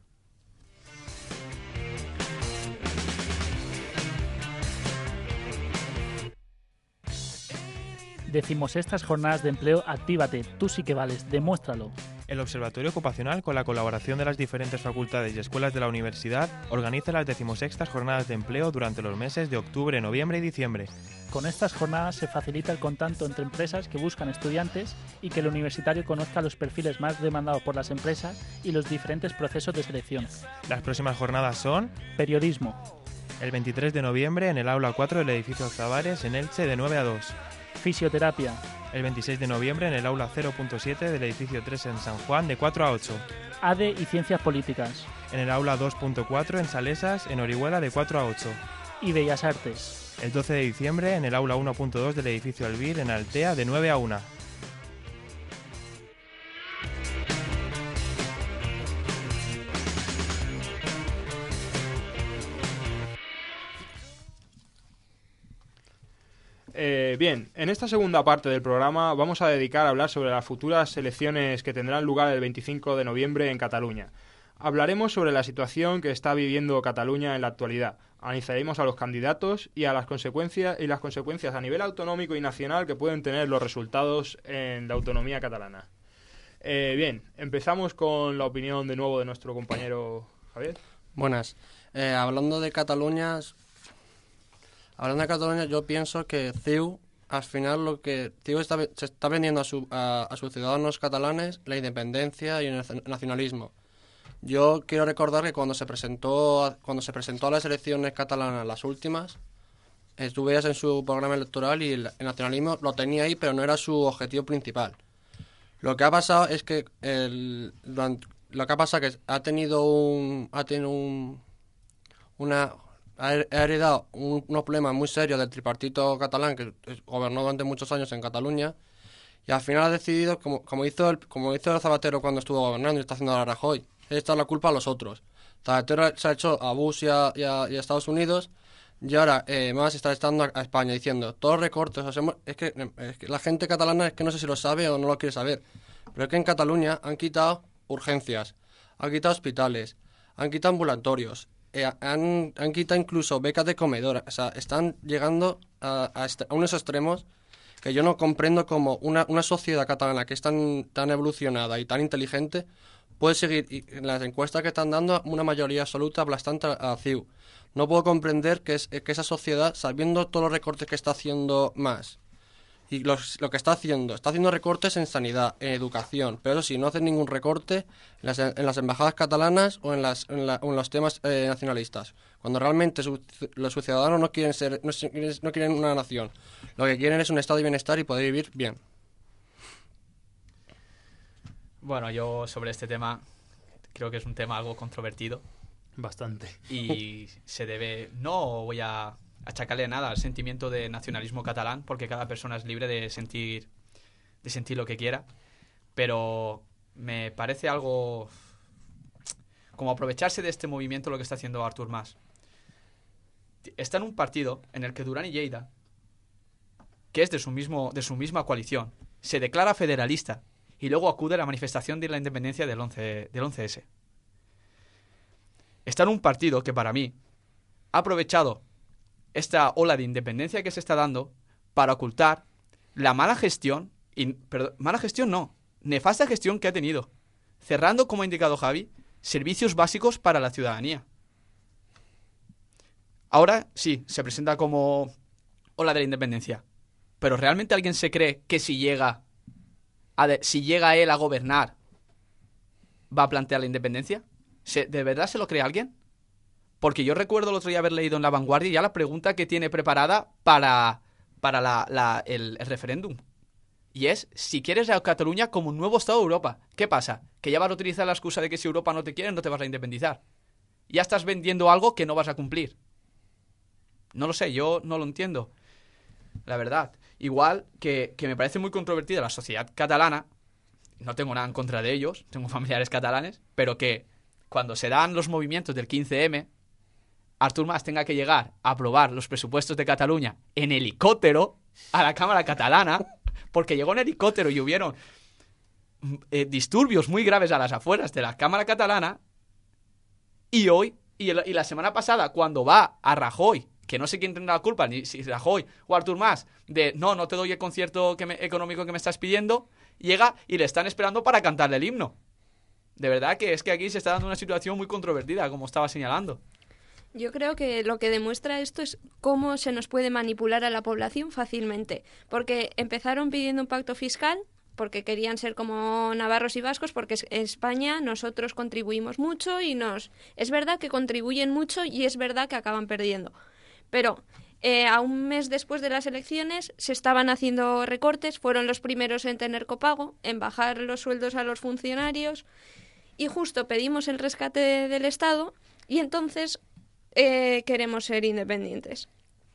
Decimosextas Jornadas de Empleo Actívate, tú sí que vales, demuéstralo. El Observatorio Ocupacional, con la colaboración de las diferentes facultades y escuelas de la universidad, organiza las decimosextas jornadas de empleo durante los meses de octubre, noviembre y diciembre. Con estas jornadas se facilita el contacto entre empresas que buscan estudiantes y que el universitario conozca los perfiles más demandados por las empresas y los diferentes procesos de selección. Las próximas jornadas son: periodismo, el veintitrés de noviembre en el aula cuatro del edificio Alzabares en Elche de nueve a dos. fisioterapia, El veintiséis de noviembre en el aula cero punto siete del edificio tres en San Juan de cuatro a ocho. A D E y ciencias políticas. En el aula dos punto cuatro en Salesas, en Orihuela de cuatro a ocho. Y bellas artes. El doce de diciembre en el aula uno punto dos del edificio Albir en Altea de nueve a una. Eh, bien, en esta segunda parte del programa vamos a dedicar a hablar sobre las futuras elecciones que tendrán lugar el veinticinco de noviembre en Cataluña. Hablaremos sobre la situación que está viviendo Cataluña en la actualidad. Analizaremos a los candidatos y a las consecuencias y las consecuencias a nivel autonómico y nacional que pueden tener los resultados en la autonomía catalana. Eh, bien, empezamos con la opinión de nuevo de nuestro compañero Javier. Buenas. Eh, hablando de Cataluña, hablando de Cataluña, yo pienso que C I U, al final, lo que C I U está, se está vendiendo a, su, a, a sus ciudadanos catalanes la independencia y el nacionalismo. Yo quiero recordar que cuando se presentó cuando se presentó a las elecciones catalanas, las últimas, tú veías en su programa electoral y el, el nacionalismo lo tenía ahí, pero no era su objetivo principal. Lo que ha pasado es que el, lo que ha pasado es que ha tenido un ha tenido un una ha heredado un, unos problemas muy serios del tripartito catalán que gobernó durante muchos años en Cataluña, y al final ha decidido, como, como hizo el como hizo el Zapatero cuando estuvo gobernando y está haciendo ahora Rajoy, echar la culpa a los otros. Zapatero se ha hecho a Bush y a, y a, y a Estados Unidos, y ahora eh, más está estando a, a España diciendo todos los recortes. Hacemos, es, que, es que la gente catalana es que no sé si lo sabe o no lo quiere saber, pero es que en Cataluña han quitado urgencias, han quitado hospitales, han quitado ambulatorios, eh, han, han quitado incluso becas de comedor. O sea, están llegando a, a, est- a unos extremos que yo no comprendo cómo una, una sociedad catalana que es tan, tan evolucionada y tan inteligente puede seguir, y en las encuestas que están dando, una mayoría absoluta aplastante a C I U. No puedo comprender que, es, que esa sociedad, sabiendo todos los recortes que está haciendo más, y los, lo que está haciendo, está haciendo recortes en sanidad, en educación, pero eso sí, no hace ningún recorte en las, en las embajadas catalanas o en, las, en, la, o en los temas eh, nacionalistas, cuando realmente su, los sus ciudadanos no quieren ser, no, no quieren una nación, lo que quieren es un estado de bienestar y poder vivir bien. Bueno, yo sobre este tema creo que es un tema algo controvertido. Bastante. Y se debe... No voy a achacarle nada al sentimiento de nacionalismo catalán, porque cada persona es libre de sentir, de sentir lo que quiera. Pero me parece algo... como aprovecharse de este movimiento lo que está haciendo Artur Mas. Está en un partido en el que Duran y Lleida, que es de su, mismo, de su misma coalición, se declara federalista y luego acude a la manifestación de la independencia del once, del once ese. Está en un partido que para mí ha aprovechado esta ola de independencia que se está dando para ocultar la mala gestión, y, perdón, mala gestión no, nefasta gestión que ha tenido, cerrando, como ha indicado Javi, servicios básicos para la ciudadanía. Ahora sí, se presenta como ola de la independencia, pero ¿realmente alguien se cree que si llega A de, si llega él a gobernar, va a plantear la independencia? ¿Se, ¿De verdad se lo cree alguien? Porque yo recuerdo el otro día haber leído en La Vanguardia ya la pregunta que tiene preparada para, para la, la, el, el referéndum. Y es, si quieres a Cataluña como un nuevo Estado de Europa. ¿Qué pasa? Que ya vas a utilizar la excusa de que si Europa no te quiere, no te vas a independizar. Ya estás vendiendo algo que no vas a cumplir. No lo sé, yo no lo entiendo. La verdad. Igual que, que me parece muy controvertida la sociedad catalana, no tengo nada en contra de ellos, tengo familiares catalanes, pero que cuando se dan los movimientos del quince eme, Artur Mas tenga que llegar a aprobar los presupuestos de Cataluña en helicóptero a la Cámara catalana, porque llegó en helicóptero y hubieron eh, disturbios muy graves a las afueras de la Cámara catalana, y hoy, y, el, y la semana pasada, cuando va a Rajoy, que no sé quién tendrá la culpa, ni si Rajoy o Artur Mas, de no, no te doy el concierto que me, económico que me estás pidiendo, llega y le están esperando para cantarle el himno. De verdad que es que aquí se está dando una situación muy controvertida, como estaba señalando. Yo creo que lo que demuestra esto es cómo se nos puede manipular a la población fácilmente, porque empezaron pidiendo un pacto fiscal, porque querían ser como navarros y vascos, porque en España nosotros contribuimos mucho y nos... Es verdad que contribuyen mucho y es verdad que acaban perdiendo, pero eh, a un mes después de las elecciones se estaban haciendo recortes, fueron los primeros en tener copago, en bajar los sueldos a los funcionarios y justo pedimos el rescate del Estado y entonces... Eh, queremos ser independientes.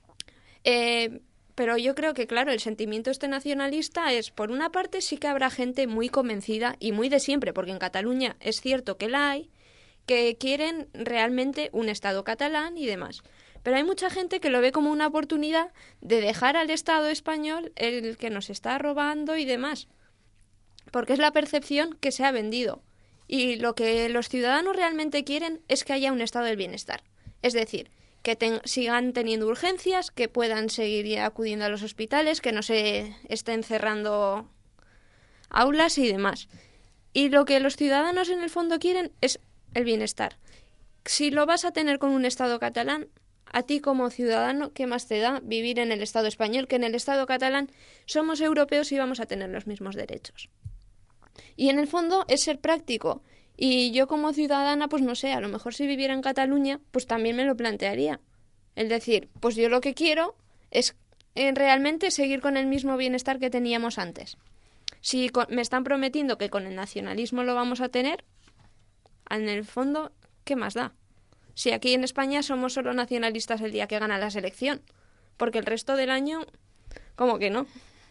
Eh, pero yo creo que, claro, el sentimiento este nacionalista es, por una parte, sí que habrá gente muy convencida y muy de siempre, porque en Cataluña es cierto que la hay, que quieren realmente un Estado catalán y demás. Pero hay mucha gente que lo ve como una oportunidad de dejar al Estado español el que nos está robando y demás, porque es la percepción que se ha vendido. Y lo que los ciudadanos realmente quieren es que haya un estado del bienestar. Es decir, que ten, sigan teniendo urgencias, que puedan seguir acudiendo a los hospitales, que no se estén cerrando aulas y demás. Y lo que los ciudadanos en el fondo quieren es el bienestar. Si lo vas a tener con un Estado catalán, a ti como ciudadano, ¿qué más te da vivir en el Estado español? Que en el Estado catalán somos europeos y vamos a tener los mismos derechos. Y en el fondo es ser práctico. Y yo como ciudadana, pues no sé, a lo mejor si viviera en Cataluña, pues también me lo plantearía. Es decir, pues yo lo que quiero es eh, realmente seguir con el mismo bienestar que teníamos antes. Si con, me están prometiendo que con el nacionalismo lo vamos a tener, en el fondo, ¿qué más da? Si aquí en España somos solo nacionalistas el día que gana la selección, porque el resto del año, ¿cómo que no?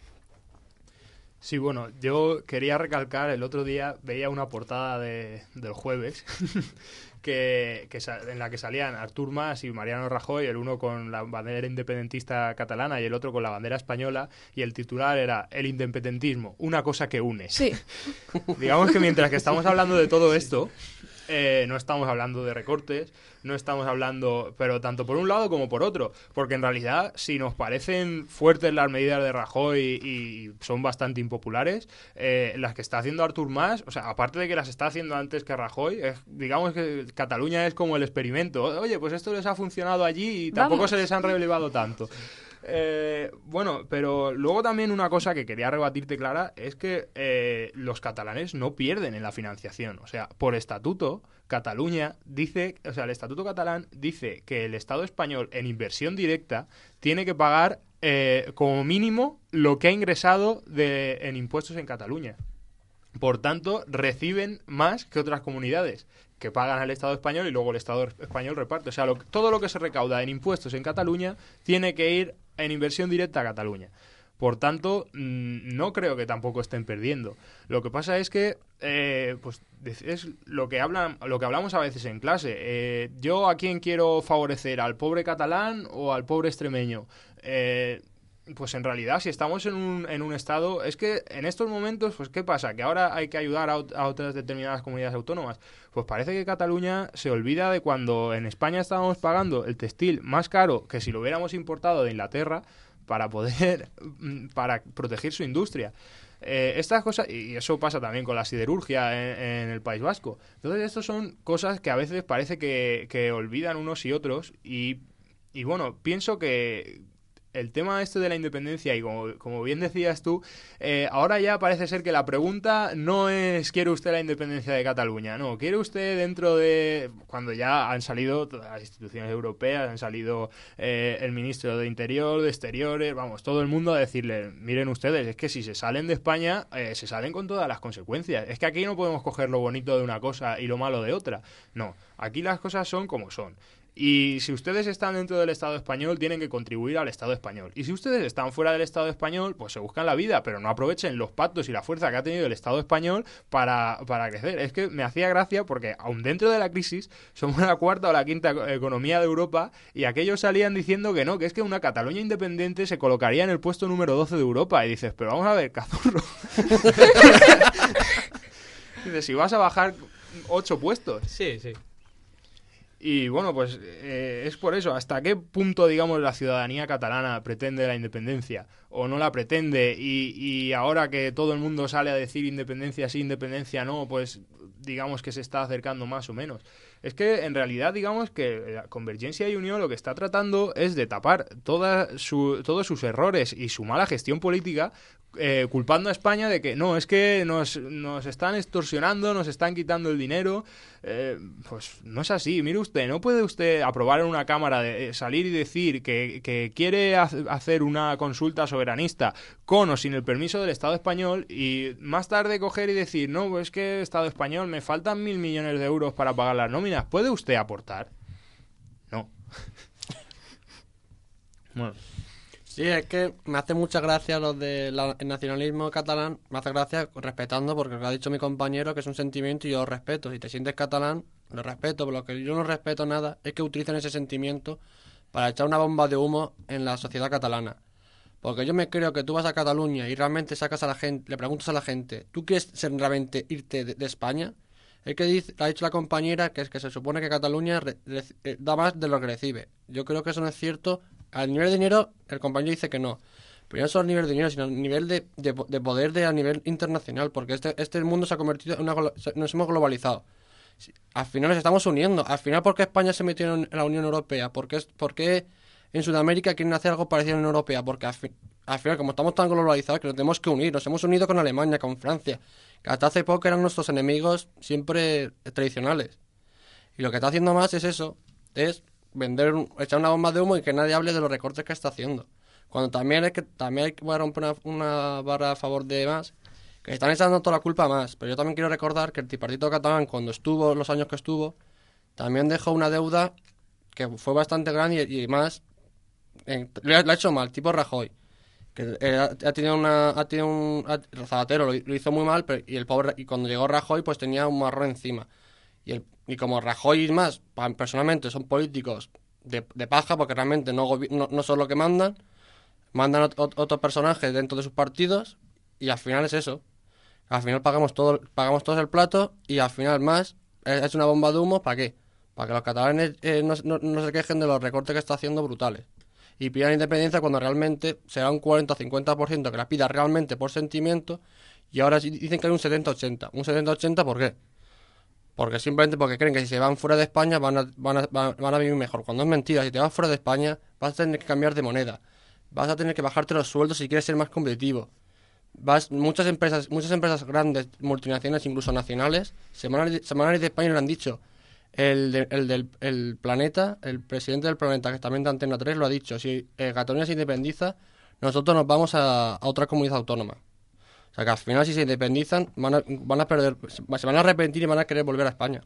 Sí, bueno, yo quería recalcar, el otro día veía una portada de, del Jueves que, que en la que salían Artur Mas y Mariano Rajoy, el uno con la bandera independentista catalana y el otro con la bandera española, y el titular era "El independentismo, una cosa que une". Sí. Digamos que mientras que estamos hablando de todo esto, eh, no estamos hablando de recortes, no estamos hablando, pero tanto por un lado como por otro, porque en realidad si nos parecen fuertes las medidas de Rajoy y, y son bastante impopulares, eh, las que está haciendo Artur Mas, o sea, aparte de que las está haciendo antes que Rajoy, es, digamos que Cataluña es como el experimento. Oye, pues esto les ha funcionado allí y tampoco Vamos. se les han relevado tanto. Eh, bueno, pero luego también una cosa que quería rebatirte, Clara, es que eh, los catalanes no pierden en la financiación. O sea, por estatuto, Cataluña dice, o sea, el estatuto catalán dice que el Estado español en inversión directa tiene que pagar eh, como mínimo lo que ha ingresado de, en impuestos en Cataluña. Por tanto, reciben más que otras comunidades que pagan al Estado español y luego el Estado español reparte. O sea, lo, todo lo que se recauda en impuestos en Cataluña tiene que ir en inversión directa a Cataluña. Por tanto, mmm, no creo que tampoco estén perdiendo. Lo que pasa es que eh, pues es lo que hablan, lo que hablamos a veces en clase. Eh, yo a quién quiero favorecer, al pobre catalán o al pobre extremeño. Eh, Pues en realidad, si estamos en un, en un estado... Es que en estos momentos, pues ¿qué pasa? ¿Que ahora hay que ayudar a, a otras determinadas comunidades autónomas? Pues parece que Cataluña se olvida de cuando en España estábamos pagando el textil más caro que si lo hubiéramos importado de Inglaterra para poder... para proteger su industria. Eh, estas cosas, y eso pasa también con la siderurgia en, en el País Vasco. Entonces, estas son cosas que a veces parece que, que olvidan unos y otros y, y bueno, pienso que... El tema este de la independencia, y como, como bien decías tú, eh, ahora ya parece ser que la pregunta no es ¿quiere usted la independencia de Cataluña? No, ¿quiere usted dentro de... Cuando ya han salido todas las instituciones europeas, han salido eh, el ministro de Interior, de Exteriores, vamos, todo el mundo a decirle, miren ustedes, es que si se salen de España, eh, se salen con todas las consecuencias. Es que aquí no podemos coger lo bonito de una cosa y lo malo de otra. No, aquí las cosas son como son. Y si ustedes están dentro del Estado español, tienen que contribuir al Estado español. Y si ustedes están fuera del Estado español, pues se buscan la vida, pero no aprovechen los pactos y la fuerza que ha tenido el Estado español para, para crecer. Es que me hacía gracia porque, aun dentro de la crisis, somos la cuarta o la quinta economía de Europa y aquellos salían diciendo que no, que es que una Cataluña independiente se colocaría en el puesto número doce de Europa. Y dices, pero vamos a ver, cazurro. Dices, si vas a bajar ocho puestos. Sí, sí. Y bueno, pues eh, es por eso, ¿hasta qué punto, digamos, la ciudadanía catalana pretende la independencia o no la pretende? Y, y ahora que todo el mundo sale a decir independencia sí, independencia no, pues digamos que se está acercando más o menos. Es que en realidad digamos que la Convergencia y Unió lo que está tratando es de tapar toda su, todos sus errores y su mala gestión política, eh, culpando a España de que no, es que nos, nos están extorsionando, nos están quitando el dinero. Eh, pues no es así. Mire usted, no puede usted aprobar en una cámara, de, eh, salir y decir que, que quiere ha- hacer una consulta soberanista con o sin el permiso del Estado español y más tarde coger y decir, no, pues que Estado español, me faltan mil millones de euros para pagar las nóminas. ¿Puede usted aportar? No. Bueno. Sí, es que me hace mucha gracia lo del nacionalismo catalán, me hace gracia respetando, porque lo que ha dicho mi compañero, que es un sentimiento y yo lo respeto. Si te sientes catalán, lo respeto, pero lo que yo no respeto nada es que utilicen ese sentimiento para echar una bomba de humo en la sociedad catalana. Porque yo me creo que tú vas a Cataluña y realmente sacas a la gente, le preguntas a la gente, ¿tú quieres ser realmente irte de, de España? Es que dice, ha dicho la compañera que es que se supone que Cataluña re, re, da más de lo que recibe. Yo creo que eso no es cierto. Al nivel de dinero, el compañero dice que no. Pero no solo a nivel de dinero, sino a nivel de, de, de poder de, a nivel internacional. Porque este, este mundo se ha convertido en una... Nos hemos globalizado. Al final nos estamos uniendo. Al final, ¿por qué España se metió en la Unión Europea? ¿Por qué, por qué en Sudamérica quieren hacer algo parecido a la Unión Europea? Porque al, fi, al final, como estamos tan globalizados, que nos tenemos que unir. Nos hemos unido con Alemania, con Francia, que hasta hace poco eran nuestros enemigos siempre tradicionales. Y lo que está haciendo más es eso, es vender, echar una bomba de humo y que nadie hable de los recortes que está haciendo. Cuando también es que también hay que romper una, una barra a favor de más, que están echando toda la culpa a más. Pero yo también quiero recordar que el tripartito catalán, cuando estuvo, los años que estuvo, también dejó una deuda que fue bastante grande y, y más, eh, lo ha hecho mal, tipo Rajoy. Que eh, ha, ha tenido una ha tenido un ha, Zapatero lo, lo hizo muy mal, pero, y el pobre y cuando llegó Rajoy pues tenía un marrón encima. Y el y como Rajoy y más, personalmente son políticos de, de paja, porque realmente no, no, no son lo que mandan, mandan ot, ot, otros personajes dentro de sus partidos, y al final es eso. Al final pagamos todo, pagamos todos el plato, y al final más, es, es una bomba de humo, ¿para qué? Para que los catalanes eh, no, no, no se quejen de los recortes que está haciendo brutales. Y pidan independencia cuando realmente será un cuarenta o cincuenta por ciento que la pida realmente por sentimiento, y ahora dicen que hay un setenta ochenta. ¿Un setenta ochenta por qué? Porque simplemente porque creen que si se van fuera de España van a, van a, van a vivir mejor. Cuando es mentira, si te vas fuera de España vas a tener que cambiar de moneda. Vas a tener que bajarte los sueldos si quieres ser más competitivo. Vas, muchas empresas muchas empresas grandes, multinacionales, incluso nacionales, se van a ir, se van a ir de España y lo han dicho. El, de, el del el planeta, el presidente del planeta, que también de Antena tres, lo ha dicho. Si eh, Cataluña se independiza, nosotros nos vamos a, a otra comunidad autónoma. O sea que al final si se independizan van a, van a perder, se van a arrepentir y van a querer volver a España.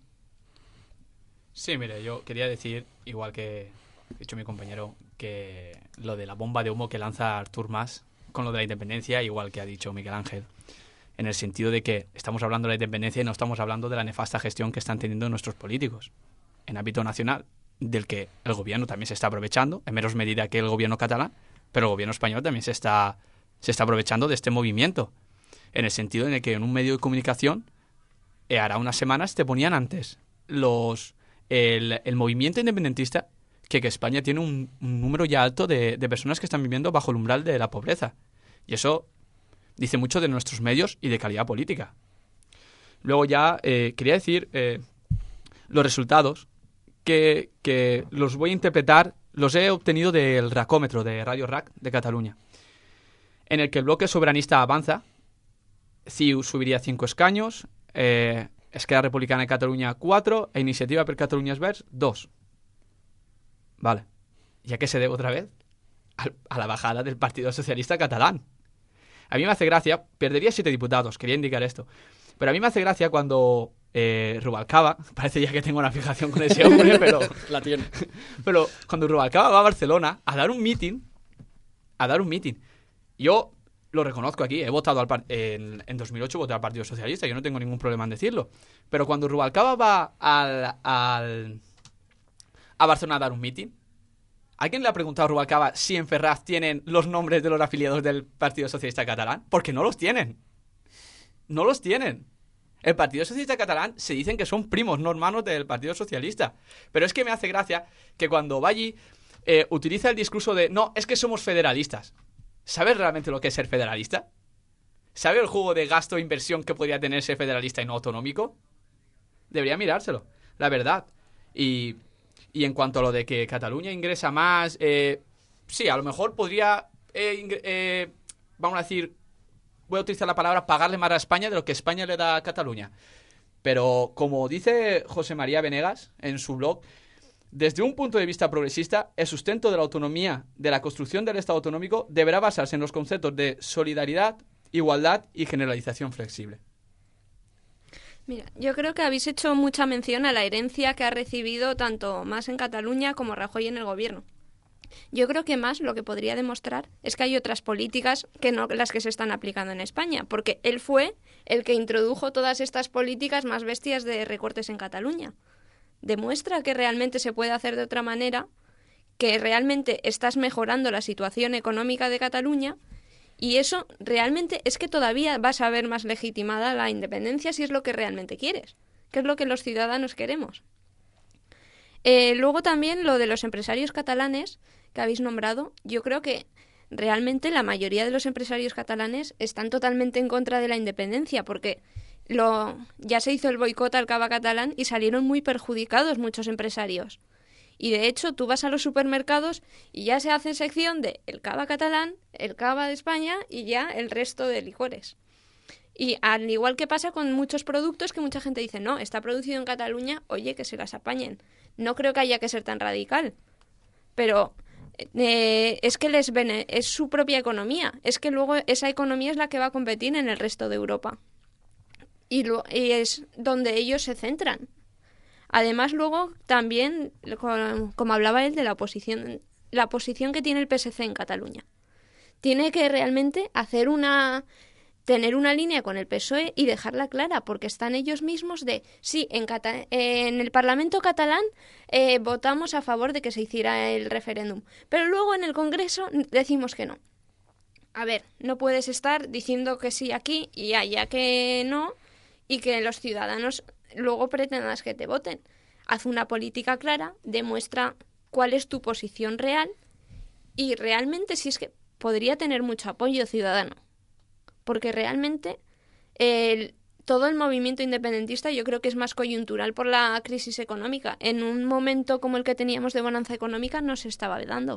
Sí, mire, yo quería decir, igual que ha dicho mi compañero, que lo de la bomba de humo que lanza Artur Mas con lo de la independencia, igual que ha dicho Miguel Ángel, en el sentido de que estamos hablando de la independencia y no estamos hablando de la nefasta gestión que están teniendo nuestros políticos en ámbito nacional, del que el gobierno también se está aprovechando, en menos medida que el gobierno catalán, pero el gobierno español también se está, se está aprovechando de este movimiento, en el sentido en el que en un medio de comunicación, eh, hará unas semanas, te ponían antes los el, el movimiento independentista que, que España tiene un, un número ya alto de, de personas que están viviendo bajo el umbral de la pobreza. Y eso dice mucho de nuestros medios y de calidad política. Luego ya eh, quería decir eh, los resultados que, que los voy a interpretar, los he obtenido del racómetro de Radio R A C de Cataluña, en el que el bloque soberanista avanza. C I U subiría cinco escaños, eh, Esquerra Republicana de Cataluña cuatro e Iniciativa per Catalunya Verds dos. Vale. ¿Y a qué se debe otra vez? A, a la bajada del Partido Socialista Catalán. A mí me hace gracia, perdería siete diputados, quería indicar esto, pero a mí me hace gracia cuando eh, Rubalcaba, parece ya que tengo una fijación con ese hombre, pero la tiene. Pero cuando Rubalcaba va a Barcelona a dar un meeting, a dar un meeting, yo lo reconozco aquí, he votado al par- en, en dos mil ocho voté al Partido Socialista, yo no tengo ningún problema en decirlo, pero cuando Rubalcaba va al, al, a Barcelona a dar un meeting, ¿alguien le ha preguntado a Rubalcaba si en Ferraz tienen los nombres de los afiliados del Partido Socialista Catalán? Porque no los tienen. No los tienen. El Partido Socialista Catalán se dicen que son primos, no hermanos del Partido Socialista. Pero es que me hace gracia que cuando va allí eh, utiliza el discurso de no, es que somos federalistas. ¿Sabes realmente lo que es ser federalista? ¿Sabe el juego de gasto e inversión que podría tener ser federalista y no autonómico? Debería mirárselo, la verdad. Y, y en cuanto a lo de que Cataluña ingresa más, eh, sí, a lo mejor podría, eh, ingre- eh, vamos a decir, voy a utilizar la palabra pagarle más a España de lo que España le da a Cataluña. Pero como dice José María Venegas en su blog, desde un punto de vista progresista, el sustento de la autonomía, de la construcción del Estado autonómico, deberá basarse en los conceptos de solidaridad, igualdad y generalización flexible. Mira, yo creo que habéis hecho mucha mención a la herencia que ha recibido tanto Mas en Cataluña como Rajoy en el gobierno. Yo creo que Mas lo que podría demostrar es que hay otras políticas que no las que se están aplicando en España, porque él fue el que introdujo todas estas políticas más bestias de recortes en Cataluña. Demuestra que realmente se puede hacer de otra manera, que realmente estás mejorando la situación económica de Cataluña. Y eso realmente es que todavía vas a ver más legitimada la independencia si es lo que realmente quieres, que es lo que los ciudadanos queremos. Eh, luego también lo de los empresarios catalanes que habéis nombrado, yo creo que realmente la mayoría de los empresarios catalanes están totalmente en contra de la independencia, porque lo, ya se hizo el boicot al cava catalán y salieron muy perjudicados muchos empresarios. Y de hecho, tú vas a los supermercados y ya se hace sección de el cava catalán, el cava de España y ya el resto de licores. Y al igual que pasa con muchos productos que mucha gente dice, no, está producido en Cataluña, oye, que se las apañen. No creo que haya que ser tan radical. Pero eh, es que les bene- es su propia economía. Es que luego esa economía es la que va a competir en el resto de Europa. Y, lo, y es donde ellos se centran. Además, luego, también, como hablaba él, de la oposición, la posición que tiene el P S C en Cataluña. Tiene que realmente hacer una... tener una línea con el P S O E y dejarla clara, porque están ellos mismos de, sí, en, Cata- en el Parlamento catalán eh, votamos a favor de que se hiciera el referéndum, pero luego en el Congreso decimos que no. A ver, no puedes estar diciendo que sí aquí y allá que no, y que los ciudadanos luego pretendas que te voten. Haz una política clara, demuestra cuál es tu posición real y realmente si es que podría tener mucho apoyo ciudadano. Porque realmente el, todo el movimiento independentista yo creo que es más coyuntural por la crisis económica. En un momento como el que teníamos de bonanza económica no se estaba dando.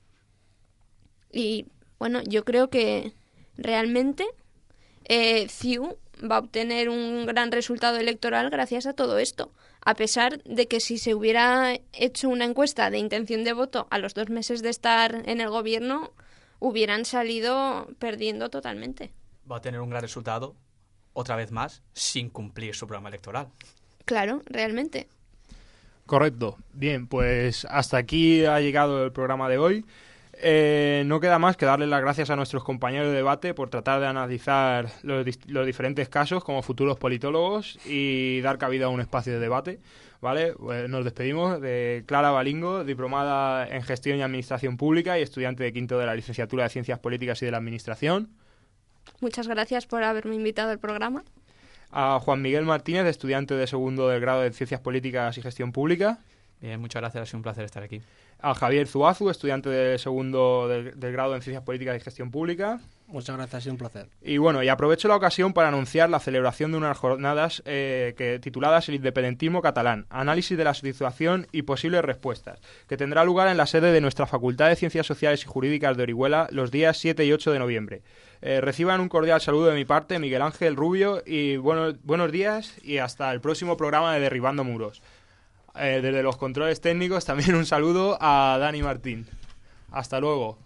Y bueno, yo creo que realmente eh, C I U va a obtener un gran resultado electoral gracias a todo esto. A pesar de que si se hubiera hecho una encuesta de intención de voto a los dos meses de estar en el gobierno, hubieran salido perdiendo totalmente. Va a tener un gran resultado, otra vez más, sin cumplir su programa electoral. Claro, realmente. Correcto. Bien, pues hasta aquí ha llegado el programa de hoy. Eh, no queda más que darle las gracias a nuestros compañeros de debate por tratar de analizar los, los diferentes casos como futuros politólogos y dar cabida a un espacio de debate. ¿Vale? Pues nos despedimos de Clara Balingo, diplomada en Gestión y Administración Pública y estudiante de quinto de la Licenciatura de Ciencias Políticas y de la Administración. Muchas gracias por haberme invitado al programa. A Juan Miguel Martínez, estudiante de segundo del grado de Ciencias Políticas y Gestión Pública. Bien, muchas gracias, ha sido un placer estar aquí. A Javier Zuazu, estudiante de segundo del, del grado en Ciencias Políticas y Gestión Pública. Muchas gracias, ha sido un placer. Y bueno, y aprovecho la ocasión para anunciar la celebración de unas jornadas eh, que, tituladas El independentismo catalán, análisis de la situación y posibles respuestas, que tendrá lugar en la sede de nuestra Facultad de Ciencias Sociales y Jurídicas de Orihuela los días siete y ocho de noviembre. Eh, reciban un cordial saludo de mi parte, Miguel Ángel Rubio, y bueno, buenos días y hasta el próximo programa de Derribando Muros. Eh, desde los controles técnicos también un saludo a Dani Martín. Hasta luego.